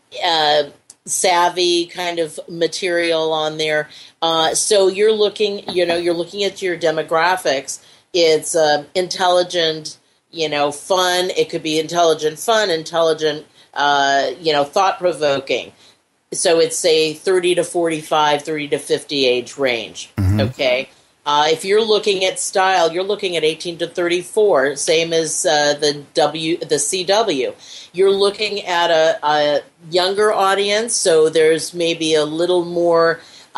savvy kind of material on there. So you're looking at your demographics. It's intelligent, fun. It could be intelligent, fun, intelligent. Thought-provoking. So it's a 30 to 45, 30 to 50 age range, okay? If you're looking at style, you're looking at 18 to 34, same as the CW. You're looking at a younger audience, so there's maybe a little more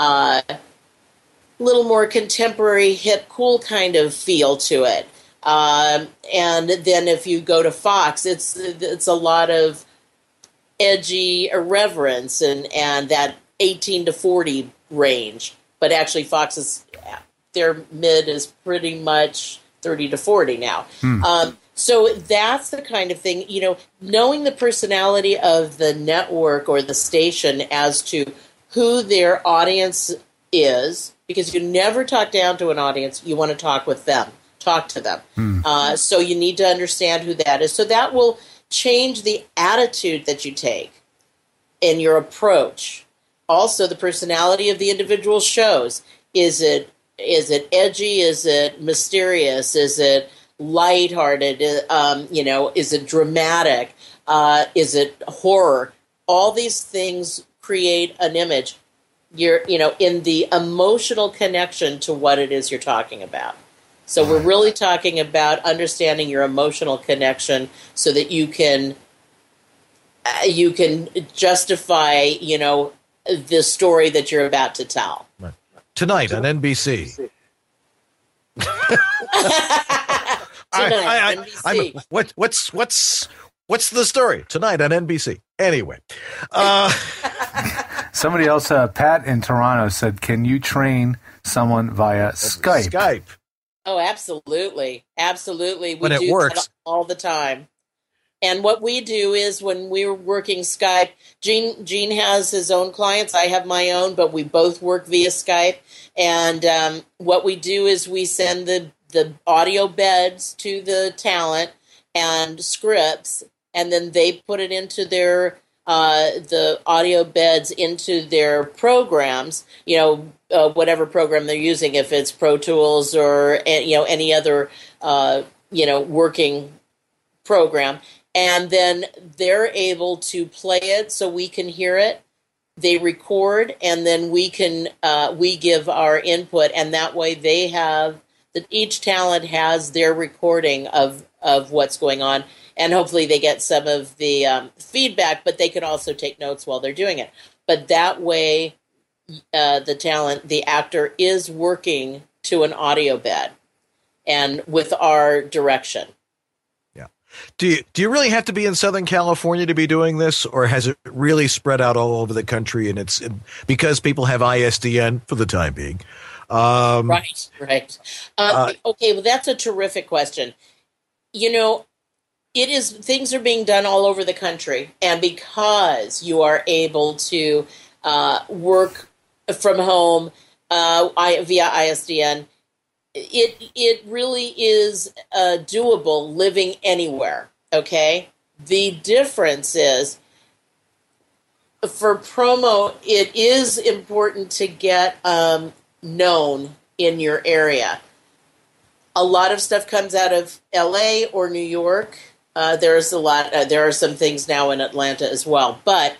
contemporary, hip, cool kind of feel to it. And then if you go to Fox, it's a lot of edgy irreverence and that 18 to 40 range. But actually Fox their mid is pretty much 30 to 40 now. So that's the kind of thing, knowing the personality of the network or the station as to who their audience is, because you never talk down to an audience, you want to talk with them, talk to them. So you need to understand who that is. So that will change the attitude that you take and your approach. Also, the personality of the individual shows. Is it edgy? Is it mysterious? Is it lighthearted? Is it dramatic? Is it horror? All these things create an image. You're, in the emotional connection to what it is you're talking about. So we're really talking about understanding your emotional connection so that you can justify, the story that you're about to tell. Right. Tonight on NBC. What's the story tonight on NBC? Anyway, somebody else, Pat in Toronto, said, "Can you train someone via Skype. Oh, absolutely. Absolutely. When it do works. that all the time. And what we do is when we're working Skype, Gene has his own clients. I have my own, but we both work via Skype. And what we do is we send the audio beds to the talent and scripts, and then they put it into their the audio beds into their programs, whatever program they're using, if it's Pro Tools or any other working program, and then they're able to play it so we can hear it. They record, and then we give our input, and that way each talent has their recording of what's going on. And hopefully they get some of the feedback, but they can also take notes while they're doing it. But that way, the actor is working to an audio bed, and with our direction. Yeah. Do you really have to be in Southern California to be doing this, or has it really spread out all over the country? And it's because people have ISDN for the time being. Right. Okay, well, that's a terrific question. Things are being done all over the country, and because you are able to work from home via ISDN, it really is doable living anywhere. Okay, the difference is for promo, it is important to get known in your area. A lot of stuff comes out of LA or New York. There are some things now in Atlanta as well. But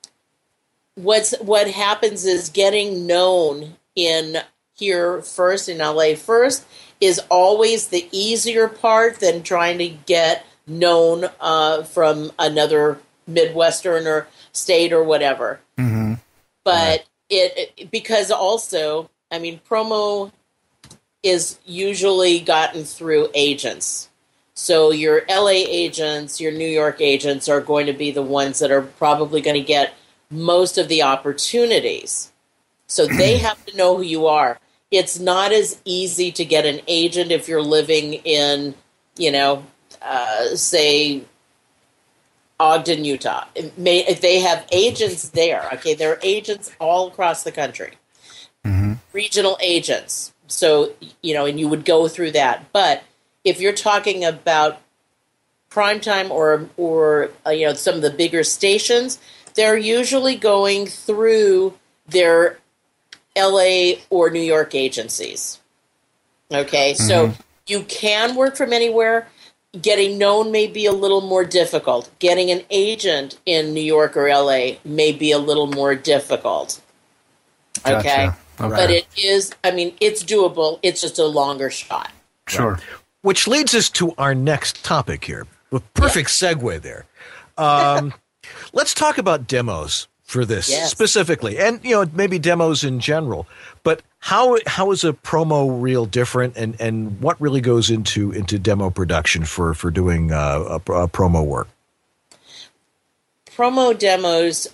what happens is getting known in here first, in LA first, is always the easier part than trying to get known from another Midwestern or state or whatever. Mm-hmm. But because also, promo is usually gotten through agents. So your LA agents, your New York agents are going to be the ones that are probably going to get most of the opportunities. So they have to know who you are. It's not as easy to get an agent if you're living in, say, Ogden, Utah. If they have agents there, okay, there are agents all across the country, regional agents. So, and you would go through that. But if you're talking about primetime or some of the bigger stations, they're usually going through their LA or New York agencies. Okay, so you can work from anywhere. Getting known may be a little more difficult. Getting an agent in New York or LA may be a little more difficult. Okay, but it is, it's doable. It's just a longer shot. Sure. Right. Which leads us to our next topic here. A perfect segue there. Let's talk about demos for this specifically, and maybe demos in general. But how is a promo reel different, and what really goes into demo production for doing a promo work? Promo demos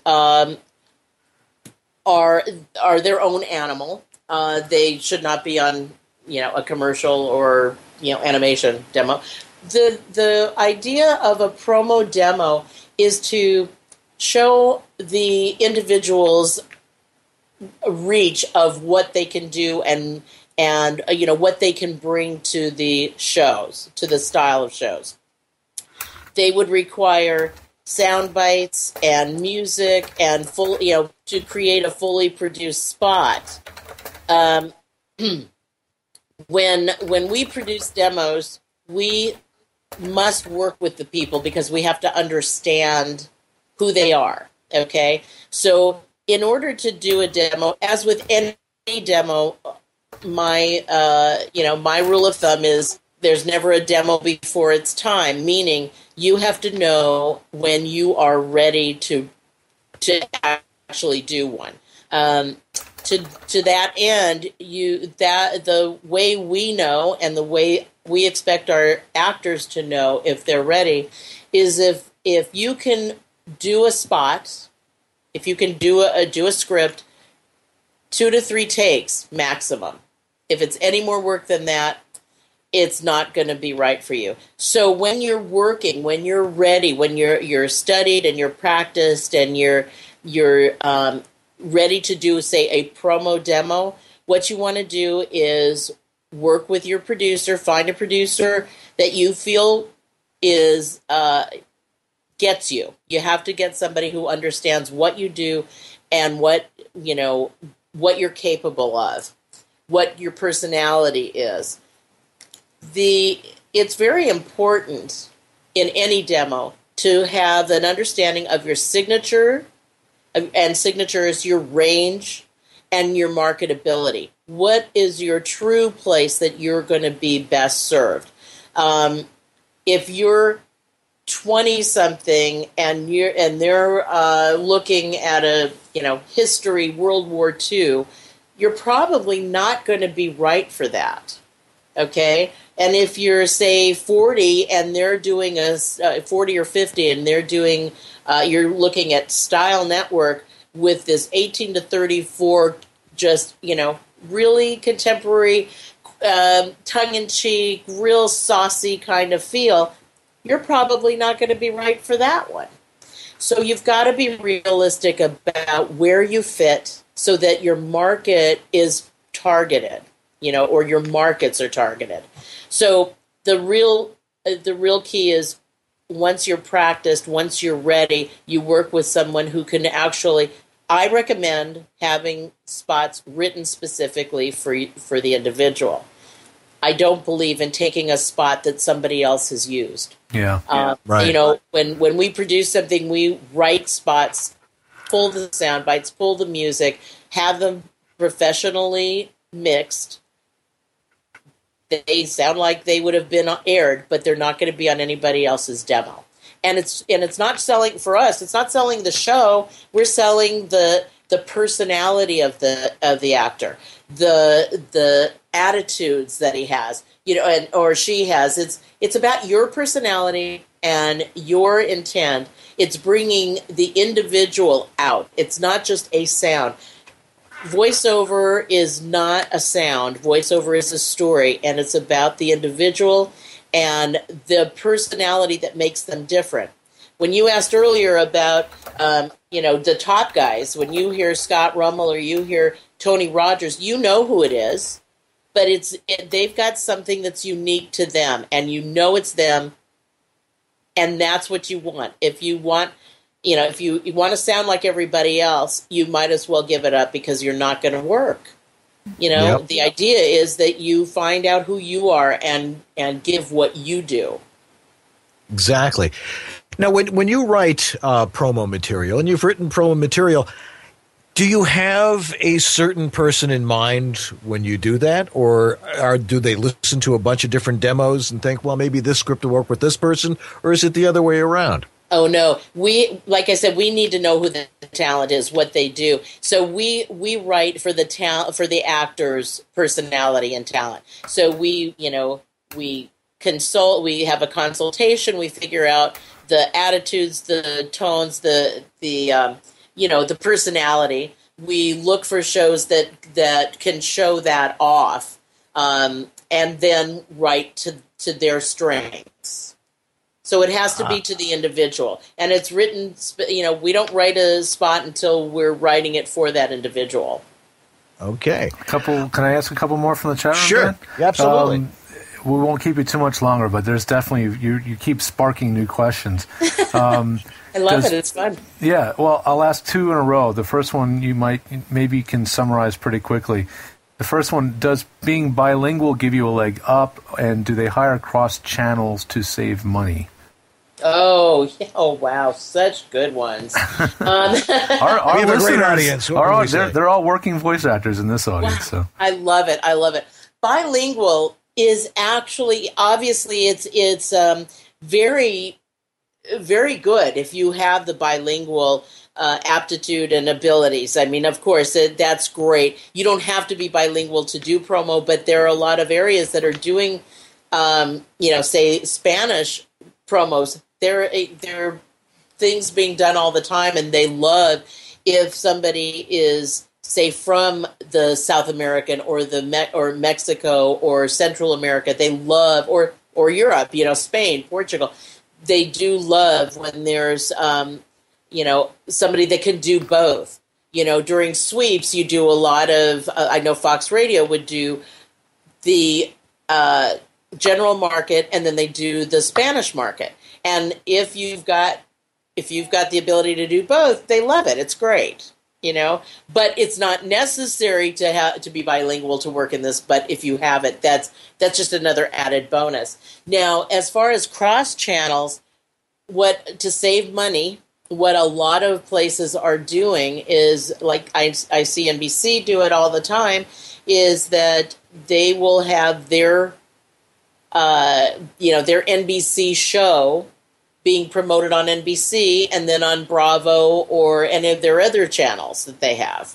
are their own animal. They should not be on a commercial or animation demo. The idea of a promo demo is to show the individual's reach of what they can do and what they can bring to the shows, to the style of shows. They would require sound bites and music and to create a fully produced spot. When we produce demos, we must work with the people because we have to understand who they are, okay? So in order to do a demo, as with any demo, my rule of thumb is there's never a demo before its time, meaning you have to know when you are ready to actually do one. To that end, the way we know and the way we expect our actors to know if they're ready is if you can do a spot, if you can do a script, 2 to 3 takes maximum. If it's any more work than that, it's not going to be right for you. So when you're working, when you're ready, when you're studied and you're practiced and you're ready to do, say, a promo demo, what you want to do is work with your producer, find a producer that you feel is gets you. You have to get somebody who understands what you do and what you're capable of, what your personality is. It's very important in any demo to have an understanding of your signature, and signature is your range and your marketability. What is your true place that you're going to be best served? If you're 20-something and they're looking at a history, World War II, you're probably not going to be right for that. Okay, and if you're, say, 40 and they're doing 40 or 50 and they're doing, you're looking at Style Network with this 18 to 34, just, really contemporary, tongue-in-cheek, real saucy kind of feel, you're probably not going to be right for that one. So you've got to be realistic about where you fit so that your market is targeted. Or your markets are targeted. So the real key is once you're practiced, once you're ready, you work with someone who can actually. I recommend having spots written specifically for the individual. I don't believe in taking a spot that somebody else has used. Yeah. Right. When we produce something, we write spots, pull the sound bites, pull the music, have them professionally mixed. They sound like they would have been aired, but they're not going to be on anybody else's demo. And it's not selling for us. It's not selling the show. We're selling the personality of the actor, the attitudes that he has, or she has. It's about your personality and your intent. It's bringing the individual out. It's not just a sound. Voiceover is not a sound. Voiceover is a story, and it's about the individual and the personality that makes them different. When you asked earlier about, the top guys, when you hear Scott Rummel or you hear Tony Rogers, you know who it is, but they've got something that's unique to them, and it's them, and that's what you want. If you want... if you want to sound like everybody else, you might as well give it up because you're not going to work. Yep. The idea is that you find out who you are and give what you do. Exactly. Now, when you write promo material, and you've written promo material, do you have a certain person in mind when you do that? Or do they listen to a bunch of different demos and think, well, maybe this script will work with this person? Or is it the other way around? Oh, no. Like I said, we need to know who the talent is, what they do. So we write for the actor's personality and talent. So we consult, we have a consultation, we figure out the attitudes, the tones, the personality. We look for shows that can show that off, and then write to their strengths. So it has to be to the individual. And it's written, we don't write a spot until we're writing it for that individual. Okay. Can I ask a couple more from the chat room? Sure. Yeah, absolutely. We won't keep you too much longer, but there's definitely, you keep sparking new questions. I love it. It's fun. Yeah. Well, I'll ask two in a row. The first one maybe can summarize pretty quickly. The first one, does being bilingual give you a leg up, and do they hire cross channels to save money? Oh, wow. Such good ones. Our we have a great audience. They're all working voice actors in this audience. Wow. So I love it. Bilingual is actually, obviously, it's very, very good if you have the bilingual aptitude and abilities. I mean, of course, that's great. You don't have to be bilingual to do promo, but there are a lot of areas that are doing, say, Spanish promos. There are things being done all the time, and they love if somebody is say from the South American or or Mexico or Central America, they love, or Europe, Spain, Portugal, they do love when there's somebody that can do both. During sweeps, you do a lot of. I know Fox Radio would do the general market, and then they do the Spanish market. And if you've got the ability to do both, they love it. It's great. But it's not necessary to be bilingual to work in this. But if you have it, that's just another added bonus. Now, as far as cross channels, to save money, what a lot of places are doing is, like I see NBC do it all the time, is that they will have their NBC show being promoted on NBC and then on Bravo or any of their other channels that they have.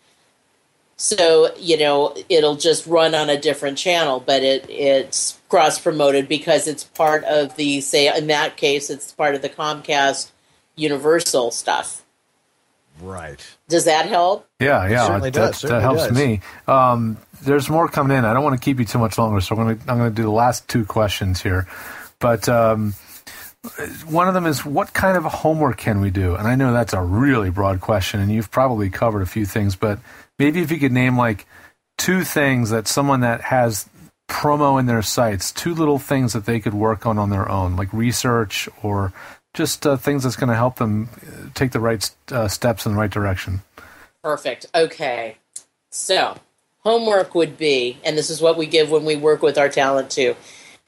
So, it'll just run on a different channel, but it's cross-promoted because it's part of the, say, in that case, it's part of the Comcast Universal stuff. Right. Does that help? Yeah. That helps me. There's more coming in. I don't want to keep you too much longer, so I'm going to do the last two questions here. But one of them is, what kind of homework can we do? And I know that's a really broad question, and you've probably covered a few things, but maybe if you could name like two things that someone that has promo in their sites, two little things that they could work on their own, like research or just things that's going to help them take the right steps in the right direction. Perfect. Okay. So homework would be, and this is what we give when we work with our talent too,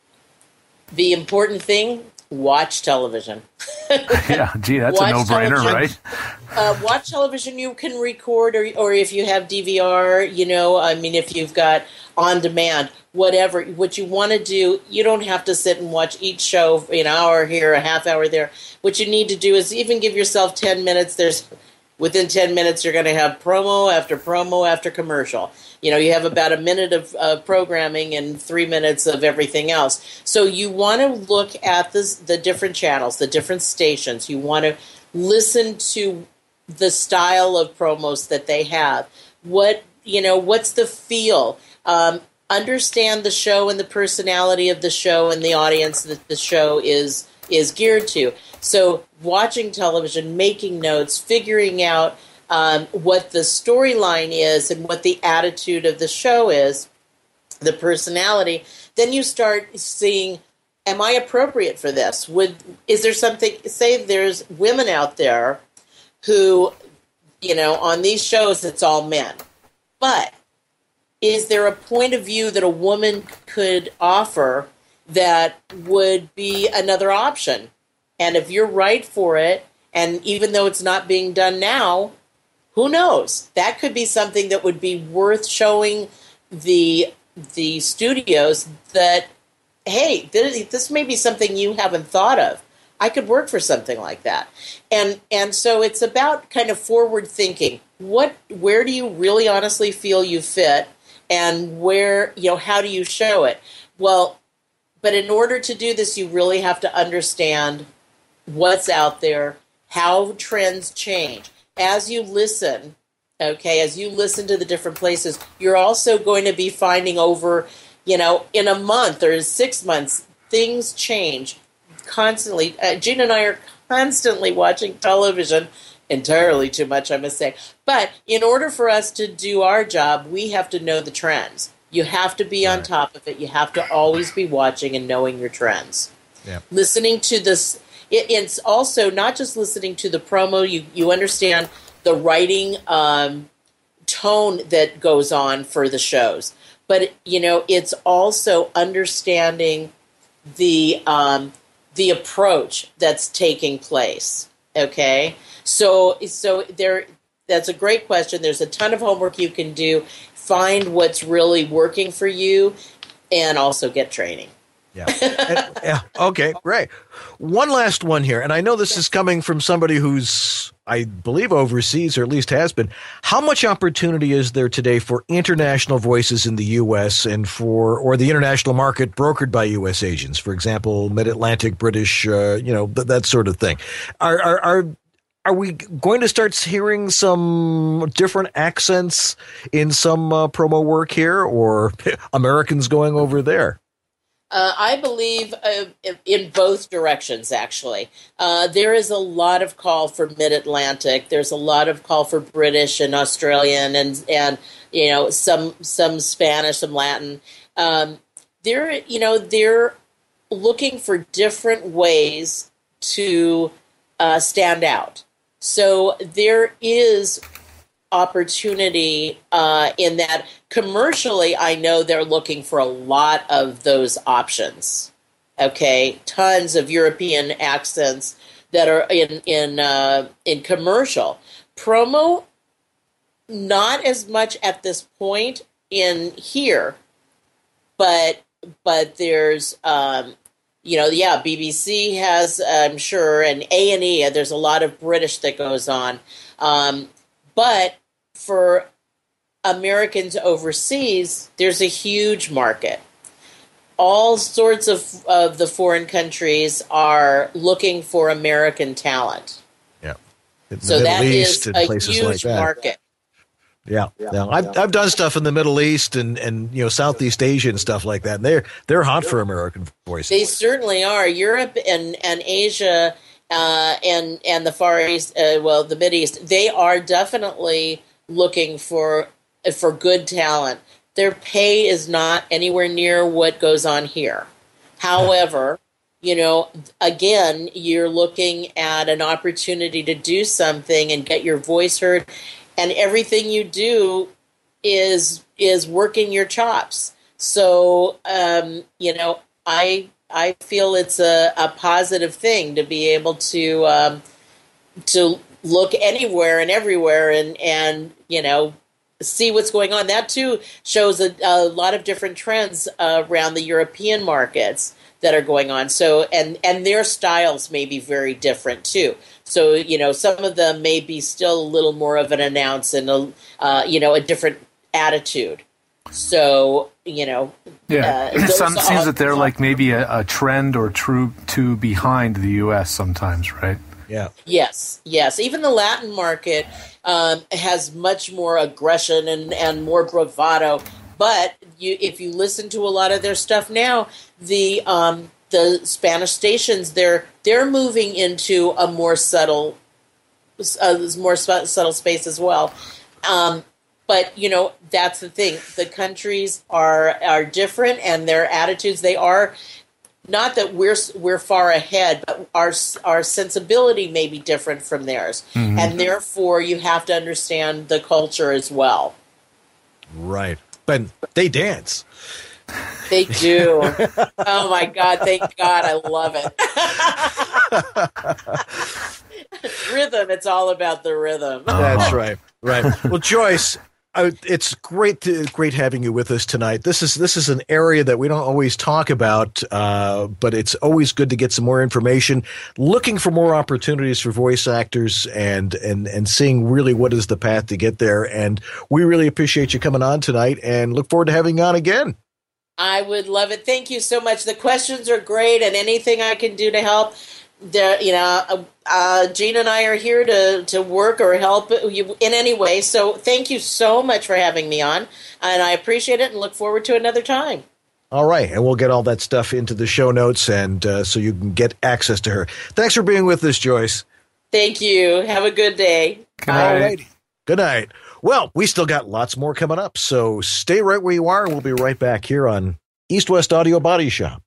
the important thing, watch television. Yeah, gee, that's a no-brainer, right? Watch television. You can record, or if you have DVR, if you've got on demand, whatever. What you want to do, you don't have to sit and watch each show an hour here, a half hour there. What you need to do is even give yourself 10 minutes. Within 10 minutes, you're going to have promo after commercial. You have about a minute of programming and 3 minutes of everything else. So you want to look at the different channels, the different stations. You want to listen to the style of promos that they have. What's the feel? Understand the show and the personality of the show and the audience that the show is geared to. So watching television, making notes, figuring out what the storyline is and what the attitude of the show is, the personality, then you start seeing, am I appropriate for this? Is there something, say there's women out there who, on these shows it's all men, but is there a point of view that a woman could offer that would be another option? And if you're right for it, and even though it's not being done now, who knows? That could be something that would be worth showing the studios that, hey, this may be something you haven't thought of. I could work for something like that. And so it's about kind of forward thinking. Where do you really honestly feel you fit, and where, how do you show it? Well, but in order to do this, you really have to understand what's out there, how trends change. As you listen, as you listen to the different places, you're also going to be finding over, in a month or 6 months, things change constantly. Gina and I are constantly watching television, entirely too much, I must say. But in order for us to do our job, we have to know the trends. You have to be on top of it. You have to always be watching and knowing your trends. Yeah. Listening to this, it's also not just listening to the promo. You understand the writing tone that goes on for the shows. But, it's also understanding the approach that's taking place. Okay? So that's a great question. There's a ton of homework you can do. Find what's really working for you, and also get training. Yeah. Okay, great. One last one here, and I know this is coming from somebody who's, I believe, overseas, or at least has been. How much opportunity is there today for international voices in the U.S. and or the international market brokered by U.S. agents? For example, Mid-Atlantic, British, that sort of thing. Are are we going to start hearing some different accents in some promo work here, or Americans going over there? I believe in both directions, actually. There is a lot of call for Mid-Atlantic. There's a lot of call for British and Australian and some Spanish, some Latin. They're looking for different ways to stand out. So there is opportunity in that. Commercially, I know they're looking for a lot of those options. Okay, tons of European accents that are in commercial. Promo, not as much at this point in here, but there's BBC has, I'm sure, and A&E. There's a lot of British that goes on, but for Americans overseas, there's a huge market. All sorts of the foreign countries are looking for American talent. Yeah, so that is a huge market. Yeah. I've done stuff in the Middle East and Southeast Asia and stuff like that. And they're hot for American voices. They certainly are. Europe and Asia and the Far East, the Mid East, they are definitely looking for good talent. Their pay is not anywhere near what goes on here. However, again, you're looking at an opportunity to do something and get your voice heard, and everything you do is working your chops. So, I feel it's a positive thing to be able to look anywhere and everywhere and see what's going on. That too shows a lot of different trends around the European markets that are going on. So and their styles may be very different too. So some of them may be still a little more of an announce and a different attitude. So it seems that they're like maybe a trend or two behind the U.S. sometimes, right? Yeah. Yes. Even the Latin market has much more aggression and more bravado. But if you listen to a lot of their stuff now, the Spanish stations they're moving into a more subtle space as well. But that's the thing. The countries are different, and their attitudes. They are. Not that we're far ahead, but our sensibility may be different from theirs, and therefore you have to understand the culture as well. Right, but they dance. They do. Oh my God! Thank God, I love it. Rhythm. It's all about the rhythm. That's right. Right. Well, Joyce. It's great having you with us tonight. This is an area that we don't always talk about, but it's always good to get some more information. Looking for more opportunities for voice actors and seeing really what is the path to get there. And we really appreciate you coming on tonight, and look forward to having you on again. I would love it. Thank you so much. The questions are great, and anything I can do to help. Gene and I are here to work or help you in any way. So thank you so much for having me on, and I appreciate it and look forward to another time. All right, and we'll get all that stuff into the show notes, and so you can get access to her. Thanks for being with us, Joyce. Thank you. Have a good day. All right. Good night. Well, we still got lots more coming up, so stay right where you are, and we'll be right back here on East West Audio Body Shop.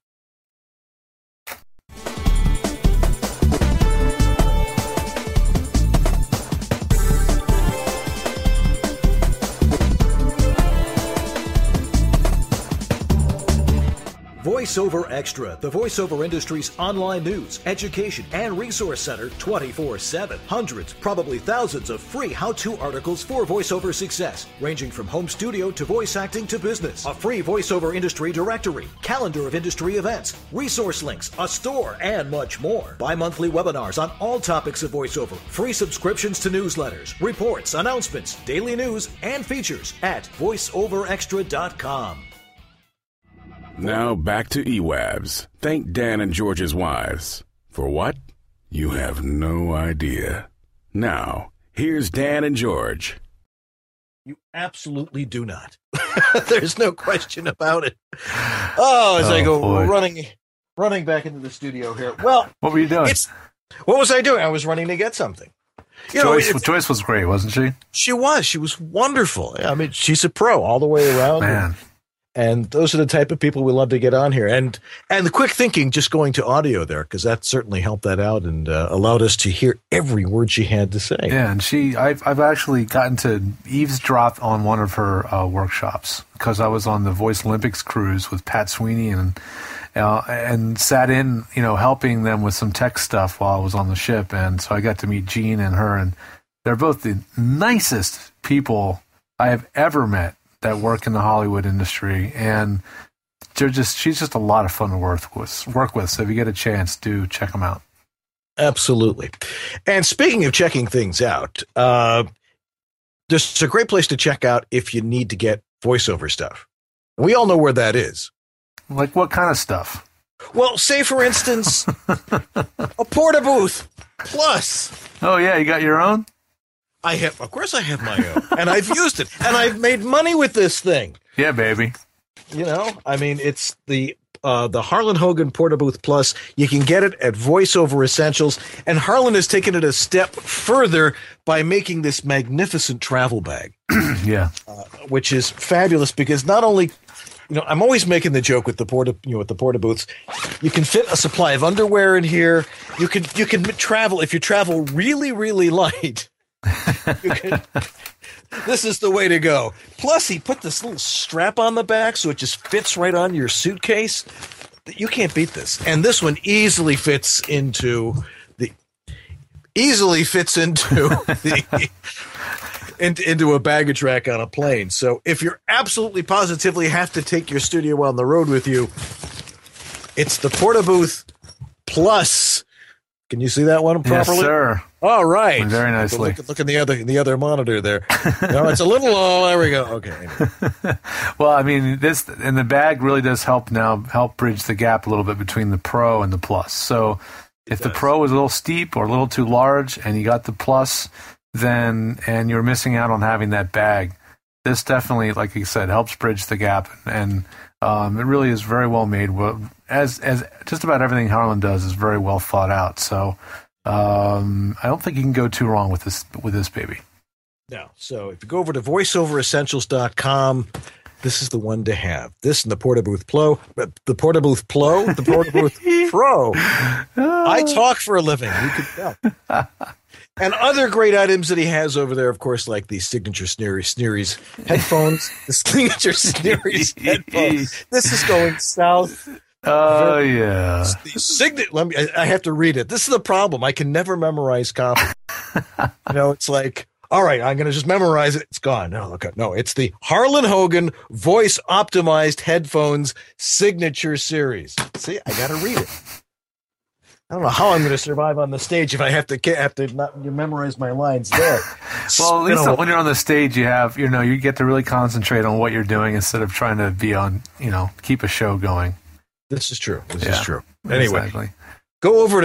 VoiceOver Extra, the voiceover industry's online news, education, and resource center 24/7. Hundreds, probably thousands of free how-to articles for voiceover success, ranging from home studio to voice acting to business. A free voiceover industry directory, calendar of industry events, resource links, a store, and much more. Bi-monthly webinars on all topics of voiceover, free subscriptions to newsletters, reports, announcements, daily news, and features at voiceoverextra.com. Now back to eWabs. Thank Dan and George's wives. For what? You have no idea. Now, here's Dan and George. You absolutely do not. There's no question about it. As I go running back into the studio here. Well, what were you doing? What was I doing? I was running to get something. Joyce was great, wasn't she? She was. She was wonderful. I mean, she's a pro all the way around. Man. And those are the type of people we love to get on here. And the quick thinking, just going to audio there, because that certainly helped that out and allowed us to hear every word she had to say. Yeah, and I've actually gotten to eavesdrop on one of her workshops because I was on the Voice Olympics cruise with Pat Sweeney and sat in, helping them with some tech stuff while I was on the ship. And so I got to meet Jean and her, and they're both the nicest people I have ever met that work in the Hollywood industry, and she's just a lot of fun to work with. So if you get a chance, do check them out. Absolutely. And speaking of checking things out, there's a great place to check out if you need to get voiceover stuff. We all know where that is. Like what kind of stuff? Well, say for instance, a Porta Booth Plus. Oh yeah, you got your own? Of course I have my own, and I've used it, and I've made money with this thing. Yeah, baby. I mean, it's the Harlan Hogan Porta Booth Plus. You can get it at VoiceOver Essentials, and Harlan has taken it a step further by making this magnificent travel bag. Yeah, which is fabulous because not only, I'm always making the joke with the Porta Booths. You can fit a supply of underwear in here. You can travel if you travel really, really light. This is the way to go. Plus, he put this little strap on the back so it just fits right on your suitcase. You can't beat this. And this one easily fits into into a baggage rack on a plane. So if you're absolutely positively have to take your studio on the road with you, it's the Porta Booth Plus. Can you see that one properly? Yes, sir. All right. Very nicely. Look in the other monitor there. No, it's a little low. There we go. Okay. Well, I mean, the bag really does help bridge the gap a little bit between the Pro and the Plus. So if the Pro was a little steep or a little too large and you got the Plus, and you're missing out on having that bag, this definitely, like you said, helps bridge the gap, and it really is very well made. As just about everything Harlan does is very well thought out. So I don't think you can go too wrong with this baby. No. So if you go over to voiceoveressentials.com, this is the one to have. This and the Porta Booth Pro, the Porta Booth Pro. I talk for a living. You can tell. And other great items that he has over there, of course, like the Signature Sneeries headphones. The Signature Sneeries headphones. This is going south. Oh, yeah. I have to read it. This is the problem. I can never memorize copy. It's like, all right, I'm going to just memorize it. It's gone. No, okay. No, it's the Harlan Hogan Voice Optimized Headphones Signature Series. See, I got to read it. I don't know how I'm going to survive on the stage if I have to not memorize my lines there. Well, at least when you're on the stage, you get to really concentrate on what you're doing instead of trying to be on, keep a show going. This is true. This is true. Anyway, exactly. go over to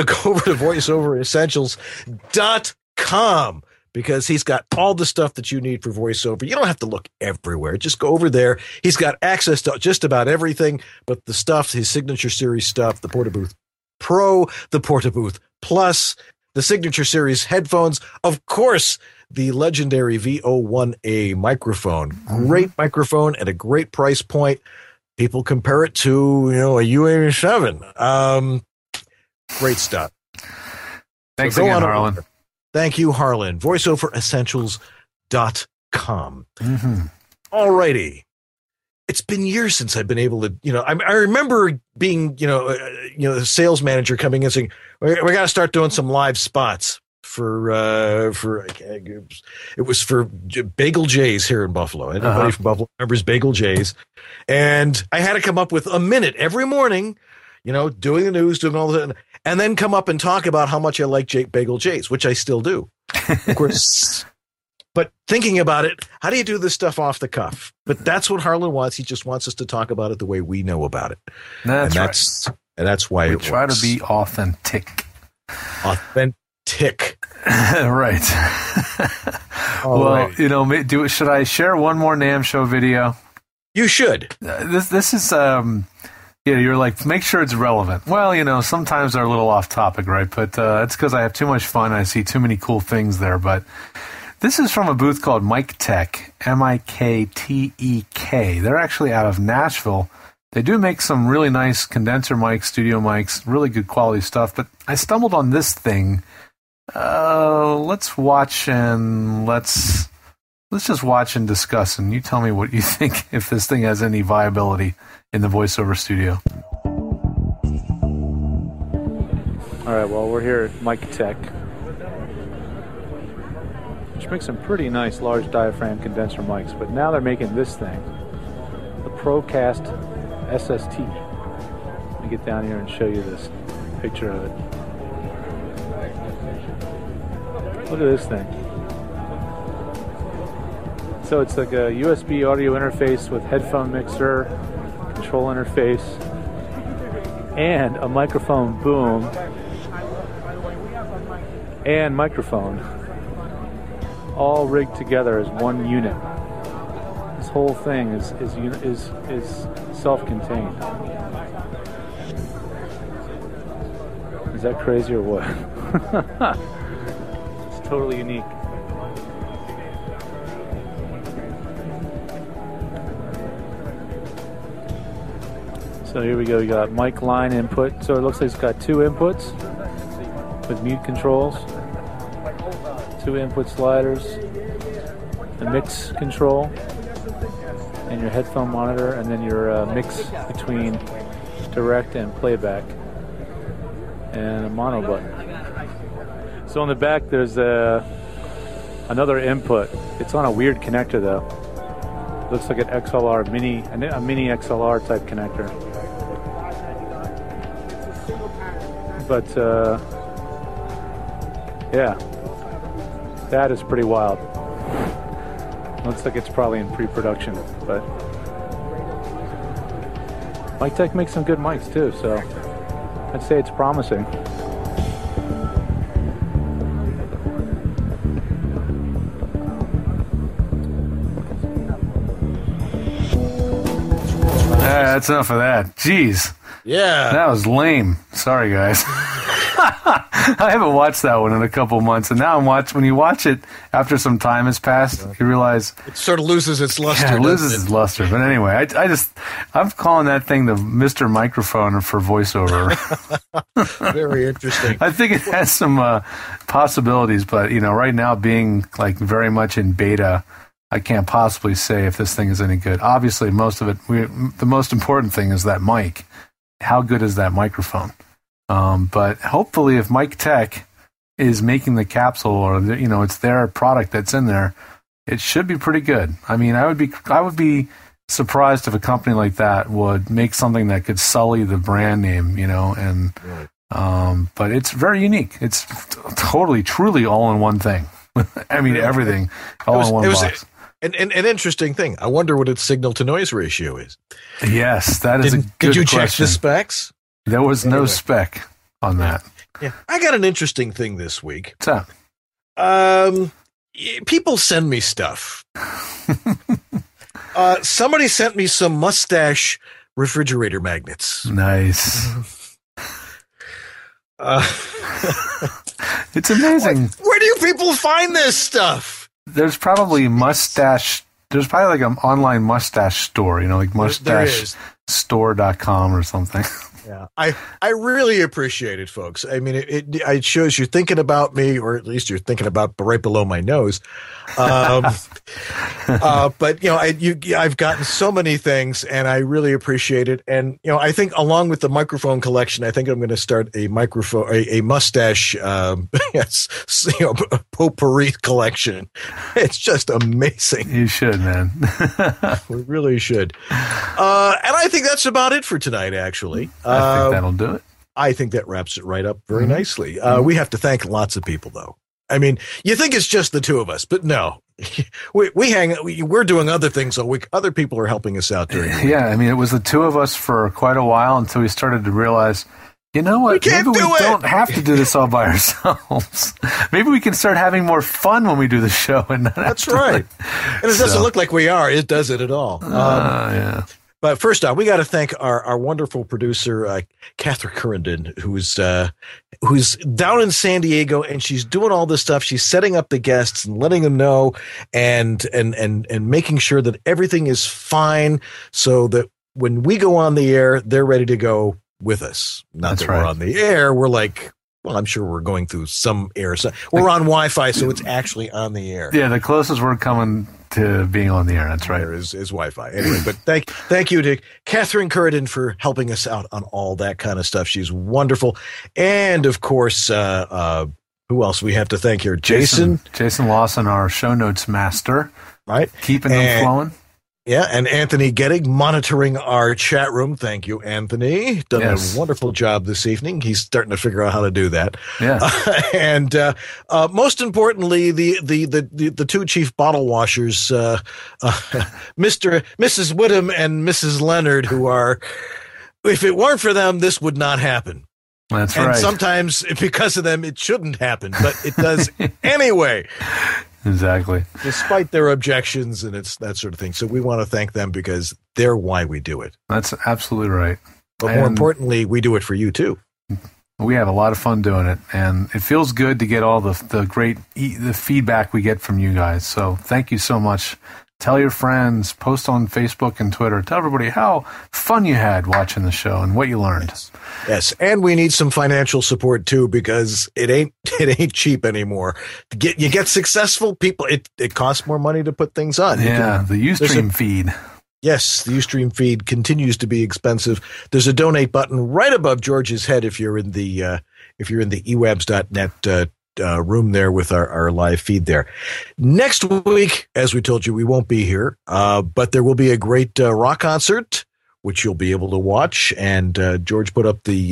voiceoveressentials.com because he's got all the stuff that you need for voiceover. You don't have to look everywhere. Just go over there. He's got access to just about everything, but the stuff, his Signature Series stuff, the Porta Booth Pro, the Porta Booth Plus, the Signature Series headphones, of course, the legendary VO1A microphone. Great microphone at a great price point. People compare it to, a UA7. Great stuff. Thanks again, Harlan. Thank you, Harlan. VoiceOverEssentials.com. All righty. It's been years since I've been able to, I remember being, a sales manager coming in saying, we got to start doing some live spots it was for Bagel J's here in Buffalo. Anybody from Buffalo remembers Bagel J's? And I had to come up with a minute every morning, doing the news, doing all that, and then come up and talk about how much I like Bagel J's, which I still do. Of course. But thinking about it, how do you do this stuff off the cuff? But that's what Harlan wants. He just wants us to talk about it the way we know about it. That's right. And that's why we try to be authentic. Authentic. tick. Right. Well, you know, should I share one more NAMM show video? You should. This is you're like, make sure it's relevant. Well, you know, sometimes they're a little off topic, right? But it's because I have too much fun. I see too many cool things there. But this is from a booth called Miktech, Mikttek. They're actually out of Nashville. They do make some really nice condenser mics, studio mics, really good quality stuff. But I stumbled on this thing. Let's watch and let's just watch and discuss, and you tell me what you think, if this thing has any viability in the voiceover studio. All right, well, we're here at Miktech, which makes some pretty nice large diaphragm condenser mics, but now they're making this thing, the Procast SST. Let me get down here and show you this picture of it. Look at this thing. So it's like a USB audio interface with headphone mixer, control interface, and a microphone boom, and microphone, all rigged together as one unit. This whole thing is self-contained. Is that crazy or what? It's totally unique. So here we go, we got mic line input. So it looks like it's got two inputs with mute controls, two input sliders, a mix control, and your headphone monitor, and then your mix between direct and playback, and a mono button. So on the back there's another input. It's on a weird connector though. It looks like an XLR a mini XLR type connector. But yeah, that is pretty wild. Looks like it's probably in pre-production, but Miktech makes some good mics too, so I'd say it's promising. That's enough of that. Jeez. Yeah. That was lame. Sorry, guys. I haven't watched that one in a couple months, and now when you watch it after some time has passed, you realize it sort of loses its luster. Yeah, it loses its luster. But anyway, I'm calling that thing the Mr. Microphone for voiceover. Very interesting. I think it has some possibilities, but you know, right now being like very much in beta, I can't possibly say if this thing is any good. Obviously, most of it, the most important thing is that mic. How good is that microphone? But hopefully, if Miktech is making the capsule, or you know, it's their product that's in there, it should be pretty good. I mean, I would be surprised if a company like that would make something that could sully the brand name, you know. And but it's very unique. It's totally, truly all in one thing. I mean, everything all in one box. An interesting thing. I wonder what its signal to noise ratio is. Yes, that is a good question. Did you check the specs? There was no spec on that. Yeah, I got an interesting thing this week. What's that? People send me stuff. Somebody sent me some mustache refrigerator magnets. Nice. It's amazing. Where do you people find this stuff? There's probably there's probably like an online mustache store, you know, like mustachestore.com or something. Yeah, I really appreciate it, folks. I mean, it shows you're thinking about me, or at least you're thinking about right below my nose. But you know, I've gotten so many things, and I really appreciate it. And you know, I think along with the microphone collection, I think I'm going to start a mustache, yes, you know, potpourri collection. It's just amazing. You should, man. We really should. And I think that's about it for tonight, actually. I think that'll do it. I think that wraps it right up very nicely. We have to thank lots of people, though. I mean, you think it's just the two of us, but no. We're doing other things all week. Other people are helping us out during the week. Yeah, I mean, it was the two of us for quite a while until we started to realize, You know what? Maybe we don't have to do this all by ourselves. Maybe we can start having more fun when we do the show. And that's right. And it doesn't look like we are. It doesn't at all. Yeah. But first off, we got to thank our wonderful producer, Catherine Currendon, who's down in San Diego, and she's doing all this stuff. She's setting up the guests and letting them know, and making sure that everything is fine, so that when we go on the air, they're ready to go with us. Not that we're on the air. We're like, well, I'm sure we're going through some air. So we're on Wi-Fi, so it's actually on the air. Yeah, the closest we're coming to being on the air. That's right. Is Wi-Fi. Anyway, but thank you to Catherine Currendon for helping us out on all that kind of stuff. She's wonderful. And of course, who else we have to thank here? Jason Lawson, our show notes master. Right. Keeping them flowing. Yeah, and Anthony Gettig monitoring our chat room. Thank you, Anthony. Done a wonderful job this evening. He's starting to figure out how to do that. Yeah, and most importantly, the two chief bottle washers, Mrs. Whittam and Mrs. Leonard, who are, if it weren't for them, this would not happen. That's right. And sometimes because of them, it shouldn't happen, but it does anyway. Exactly. Despite their objections and it's that sort of thing. So we want to thank them because they're why we do it. That's absolutely right. But more importantly, we do it for you too. We have a lot of fun doing it, and it feels good to get all the great the feedback we get from you guys. So thank you so much. Tell your friends, post on Facebook and Twitter. Tell everybody how fun you had watching the show and what you learned. Yes, and we need some financial support too, because it ain't cheap anymore. You get successful people. It costs more money to put things on. Yeah, the Ustream feed. Yes, the Ustream feed continues to be expensive. There's a donate button right above George's head if you're in the ewabs.net room there with our live feed there. Next week, as we told you, we won't be here, but there will be a great rock concert, which you'll be able to watch. And George put up the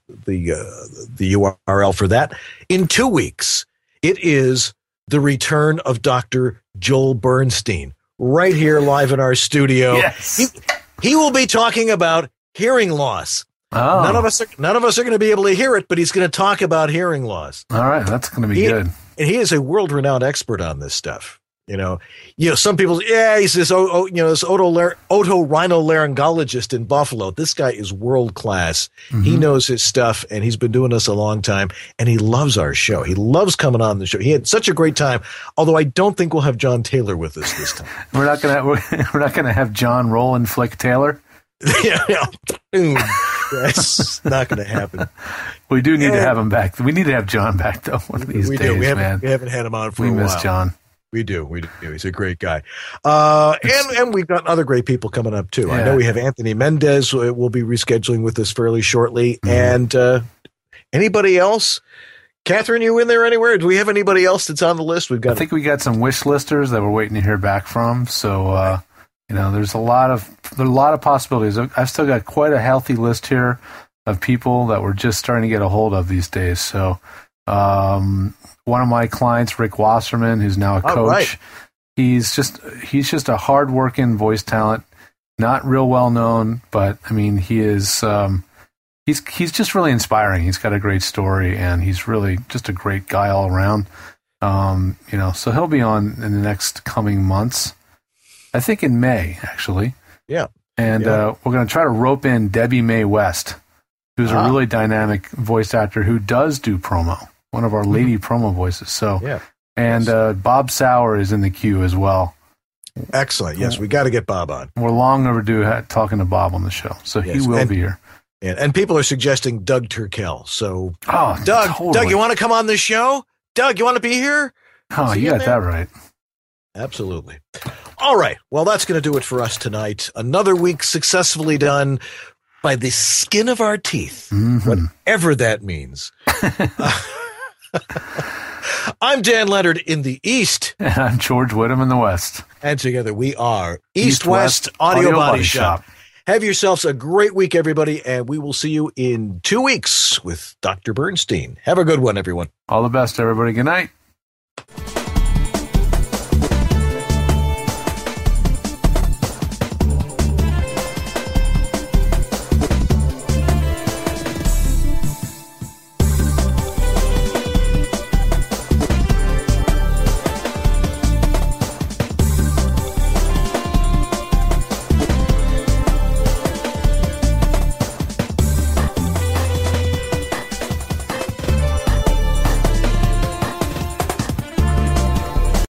URL for that. In 2 weeks, it is the return of Dr. Joel Bernstein, right here live in our studio. Yes. He will be talking about hearing loss. Oh. None of us are going to be able to hear it, but he's going to talk about hearing loss. All right, that's going to be good. And he is a world-renowned expert on this stuff. You know, some people, he's this, this otorhinolaryngologist in Buffalo. This guy is world-class. Mm-hmm. He knows his stuff, and he's been doing this a long time, and he loves our show. He loves coming on the show. He had such a great time, although I don't think we'll have John Taylor with us this time. We're not going to have John Roland Flick Taylor. That's not going to happen. We do need to have him back. We need to have John back, though, one of these days, man. We haven't had him on for a while. We miss John. We do. He's a great guy. And we've got other great people coming up, too. Yeah. I know we have Anthony Mendez. We'll be rescheduling with us fairly shortly. Mm-hmm. And anybody else? Catherine, you in there anywhere? Do we have anybody else that's on the list? I think we got some wish listers that we're waiting to hear back from. So, there's a lot of possibilities. I've still got quite a healthy list here of people that we're just starting to get a hold of these days. So, one of my clients, Rick Wasserman, who's now a coach, right. he's just a hardworking voice talent, not real well known, but I mean, he is. He's just really inspiring. He's got a great story, and he's really just a great guy all around. So he'll be on in the next coming months. I think in May, actually. Yeah. And we're going to try to rope in Debbie Mae West, who's a really dynamic voice actor who does do promo, one of our lady promo voices. So, and Bob Sauer is in the queue as well. Excellent. Yes, we got to get Bob on. We're long overdue talking to Bob on the show, so he will be here. And people are suggesting Doug Turkel. So, Doug, totally. Doug, you want to come on the show? Doug, you want to be here? Oh, you got that right. Absolutely. All right. Well, that's going to do it for us tonight. Another week successfully done by the skin of our teeth, whatever that means. I'm Dan Leonard in the East. And I'm George Whittam in the West. And together we are East-West Audio Body Shop. Have yourselves a great week, everybody, and we will see you in 2 weeks with Dr. Bernstein. Have a good one, everyone. All the best, everybody. Good night.